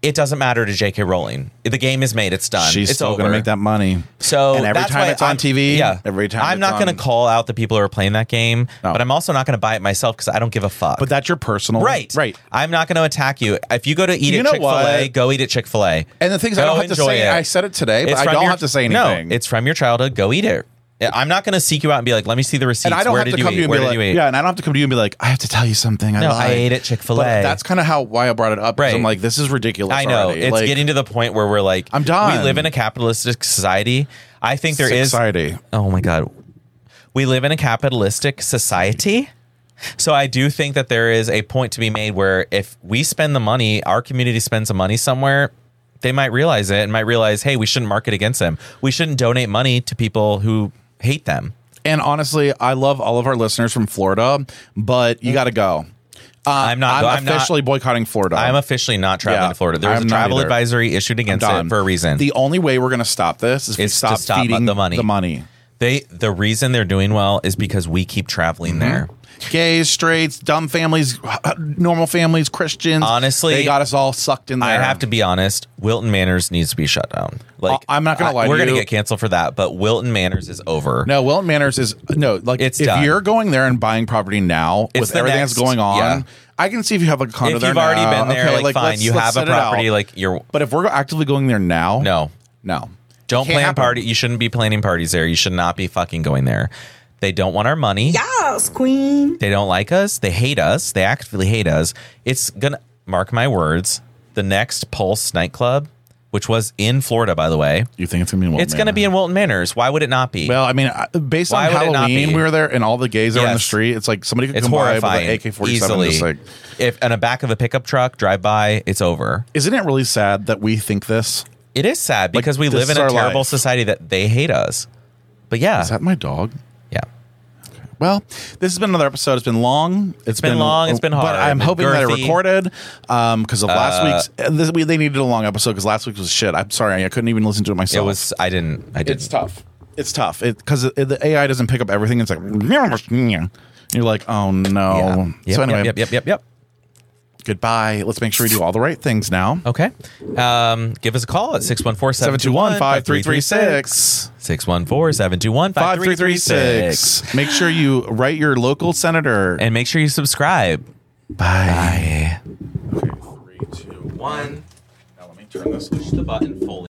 it doesn't matter to J.K. Rowling. The game is made. It's done. She's it's still going to make that money. So and every time it's on TV, every time I'm not going to call out the people who are playing that game, but I'm also not going to buy it myself because I don't give a fuck. But that's your personal right. I'm not going to attack you. If you go to eat at Chick-fil-A, go eat at Chick-fil-A. And the things I don't have to say, I said it today, but I don't have to say anything. No, it's from your childhood. Go eat it. I'm not going to seek you out and be like, let me see the receipts. And I don't have to come to you and be like, yeah, and I don't have to come to you and be like, I have to tell you something. I ate at Chick-fil-A. But that's kind of why I brought it up. Right. I'm like, this is ridiculous. I know. Already. It's getting to the point where we're like, I'm done. We live in a capitalistic society. I think there is. Society. Oh my God. We live in a capitalistic society. So I do think that there is a point to be made where if we spend the money, our community spends the money somewhere, they might realize it and might realize, hey, we shouldn't market against them. We shouldn't donate money to people who hate them. And honestly, I love all of our listeners from Florida, but you got to go. I'm officially boycotting Florida. I'm officially not traveling to Florida. There's a travel advisory issued against it for a reason. The only way we're going to stop this is if we stop feeding the money. The reason they're doing well is because we keep traveling there. Gays, straights, dumb families, normal families, Christians. Honestly, they got us all sucked in there. I have to be honest. Wilton Manors needs to be shut down. Like, I'm not going to lie to you. We're going to get canceled for that, but Wilton Manors is over. No, Wilton Manors is if done. You're going there and buying property now with everything that's going on, I can see if you have like a condo there. If you've already been there, like fine, you have a property. Like you're. But if we're actively going there now, no, don't plan party. You shouldn't be planning parties there. You should not be fucking going there. They don't want our money. Yes, queen. They don't like us. They hate us. They actively hate us. It's going to, mark my words, the next Pulse nightclub, which was in Florida, by the way. You think it's going to be in Wilton Manors? It's going to be in Wilton Manors. Why would it not be? Well, I mean, based on Halloween, we were there and all the gays are on the street. It's like somebody could come by with an AK-47. Easily. Just like, if on the back of a pickup truck, drive by, it's over. Isn't it really sad that we think this? It is sad because we live in a terrible society that they hate us. But yeah. Is that my dog? Yeah. Well, this has been another episode. It's been long. It's been long. It's been hard. But I'm hoping that it recorded because of last week's. They needed a long episode because last week was shit. I'm sorry. I couldn't even listen to it myself. It was. I didn't. It's tough. It's tough because the AI doesn't pick up everything. It's like you're like, oh no. Yeah. So anyway. Yep. Goodbye. Let's make sure we do all the right things now. Okay. Give us a call at 614-721-5336. 614-721-5336. Make sure you write your local senator. And make sure you subscribe. Bye. Okay, 3, 2, 1. Now let me turn this. Push the button fully.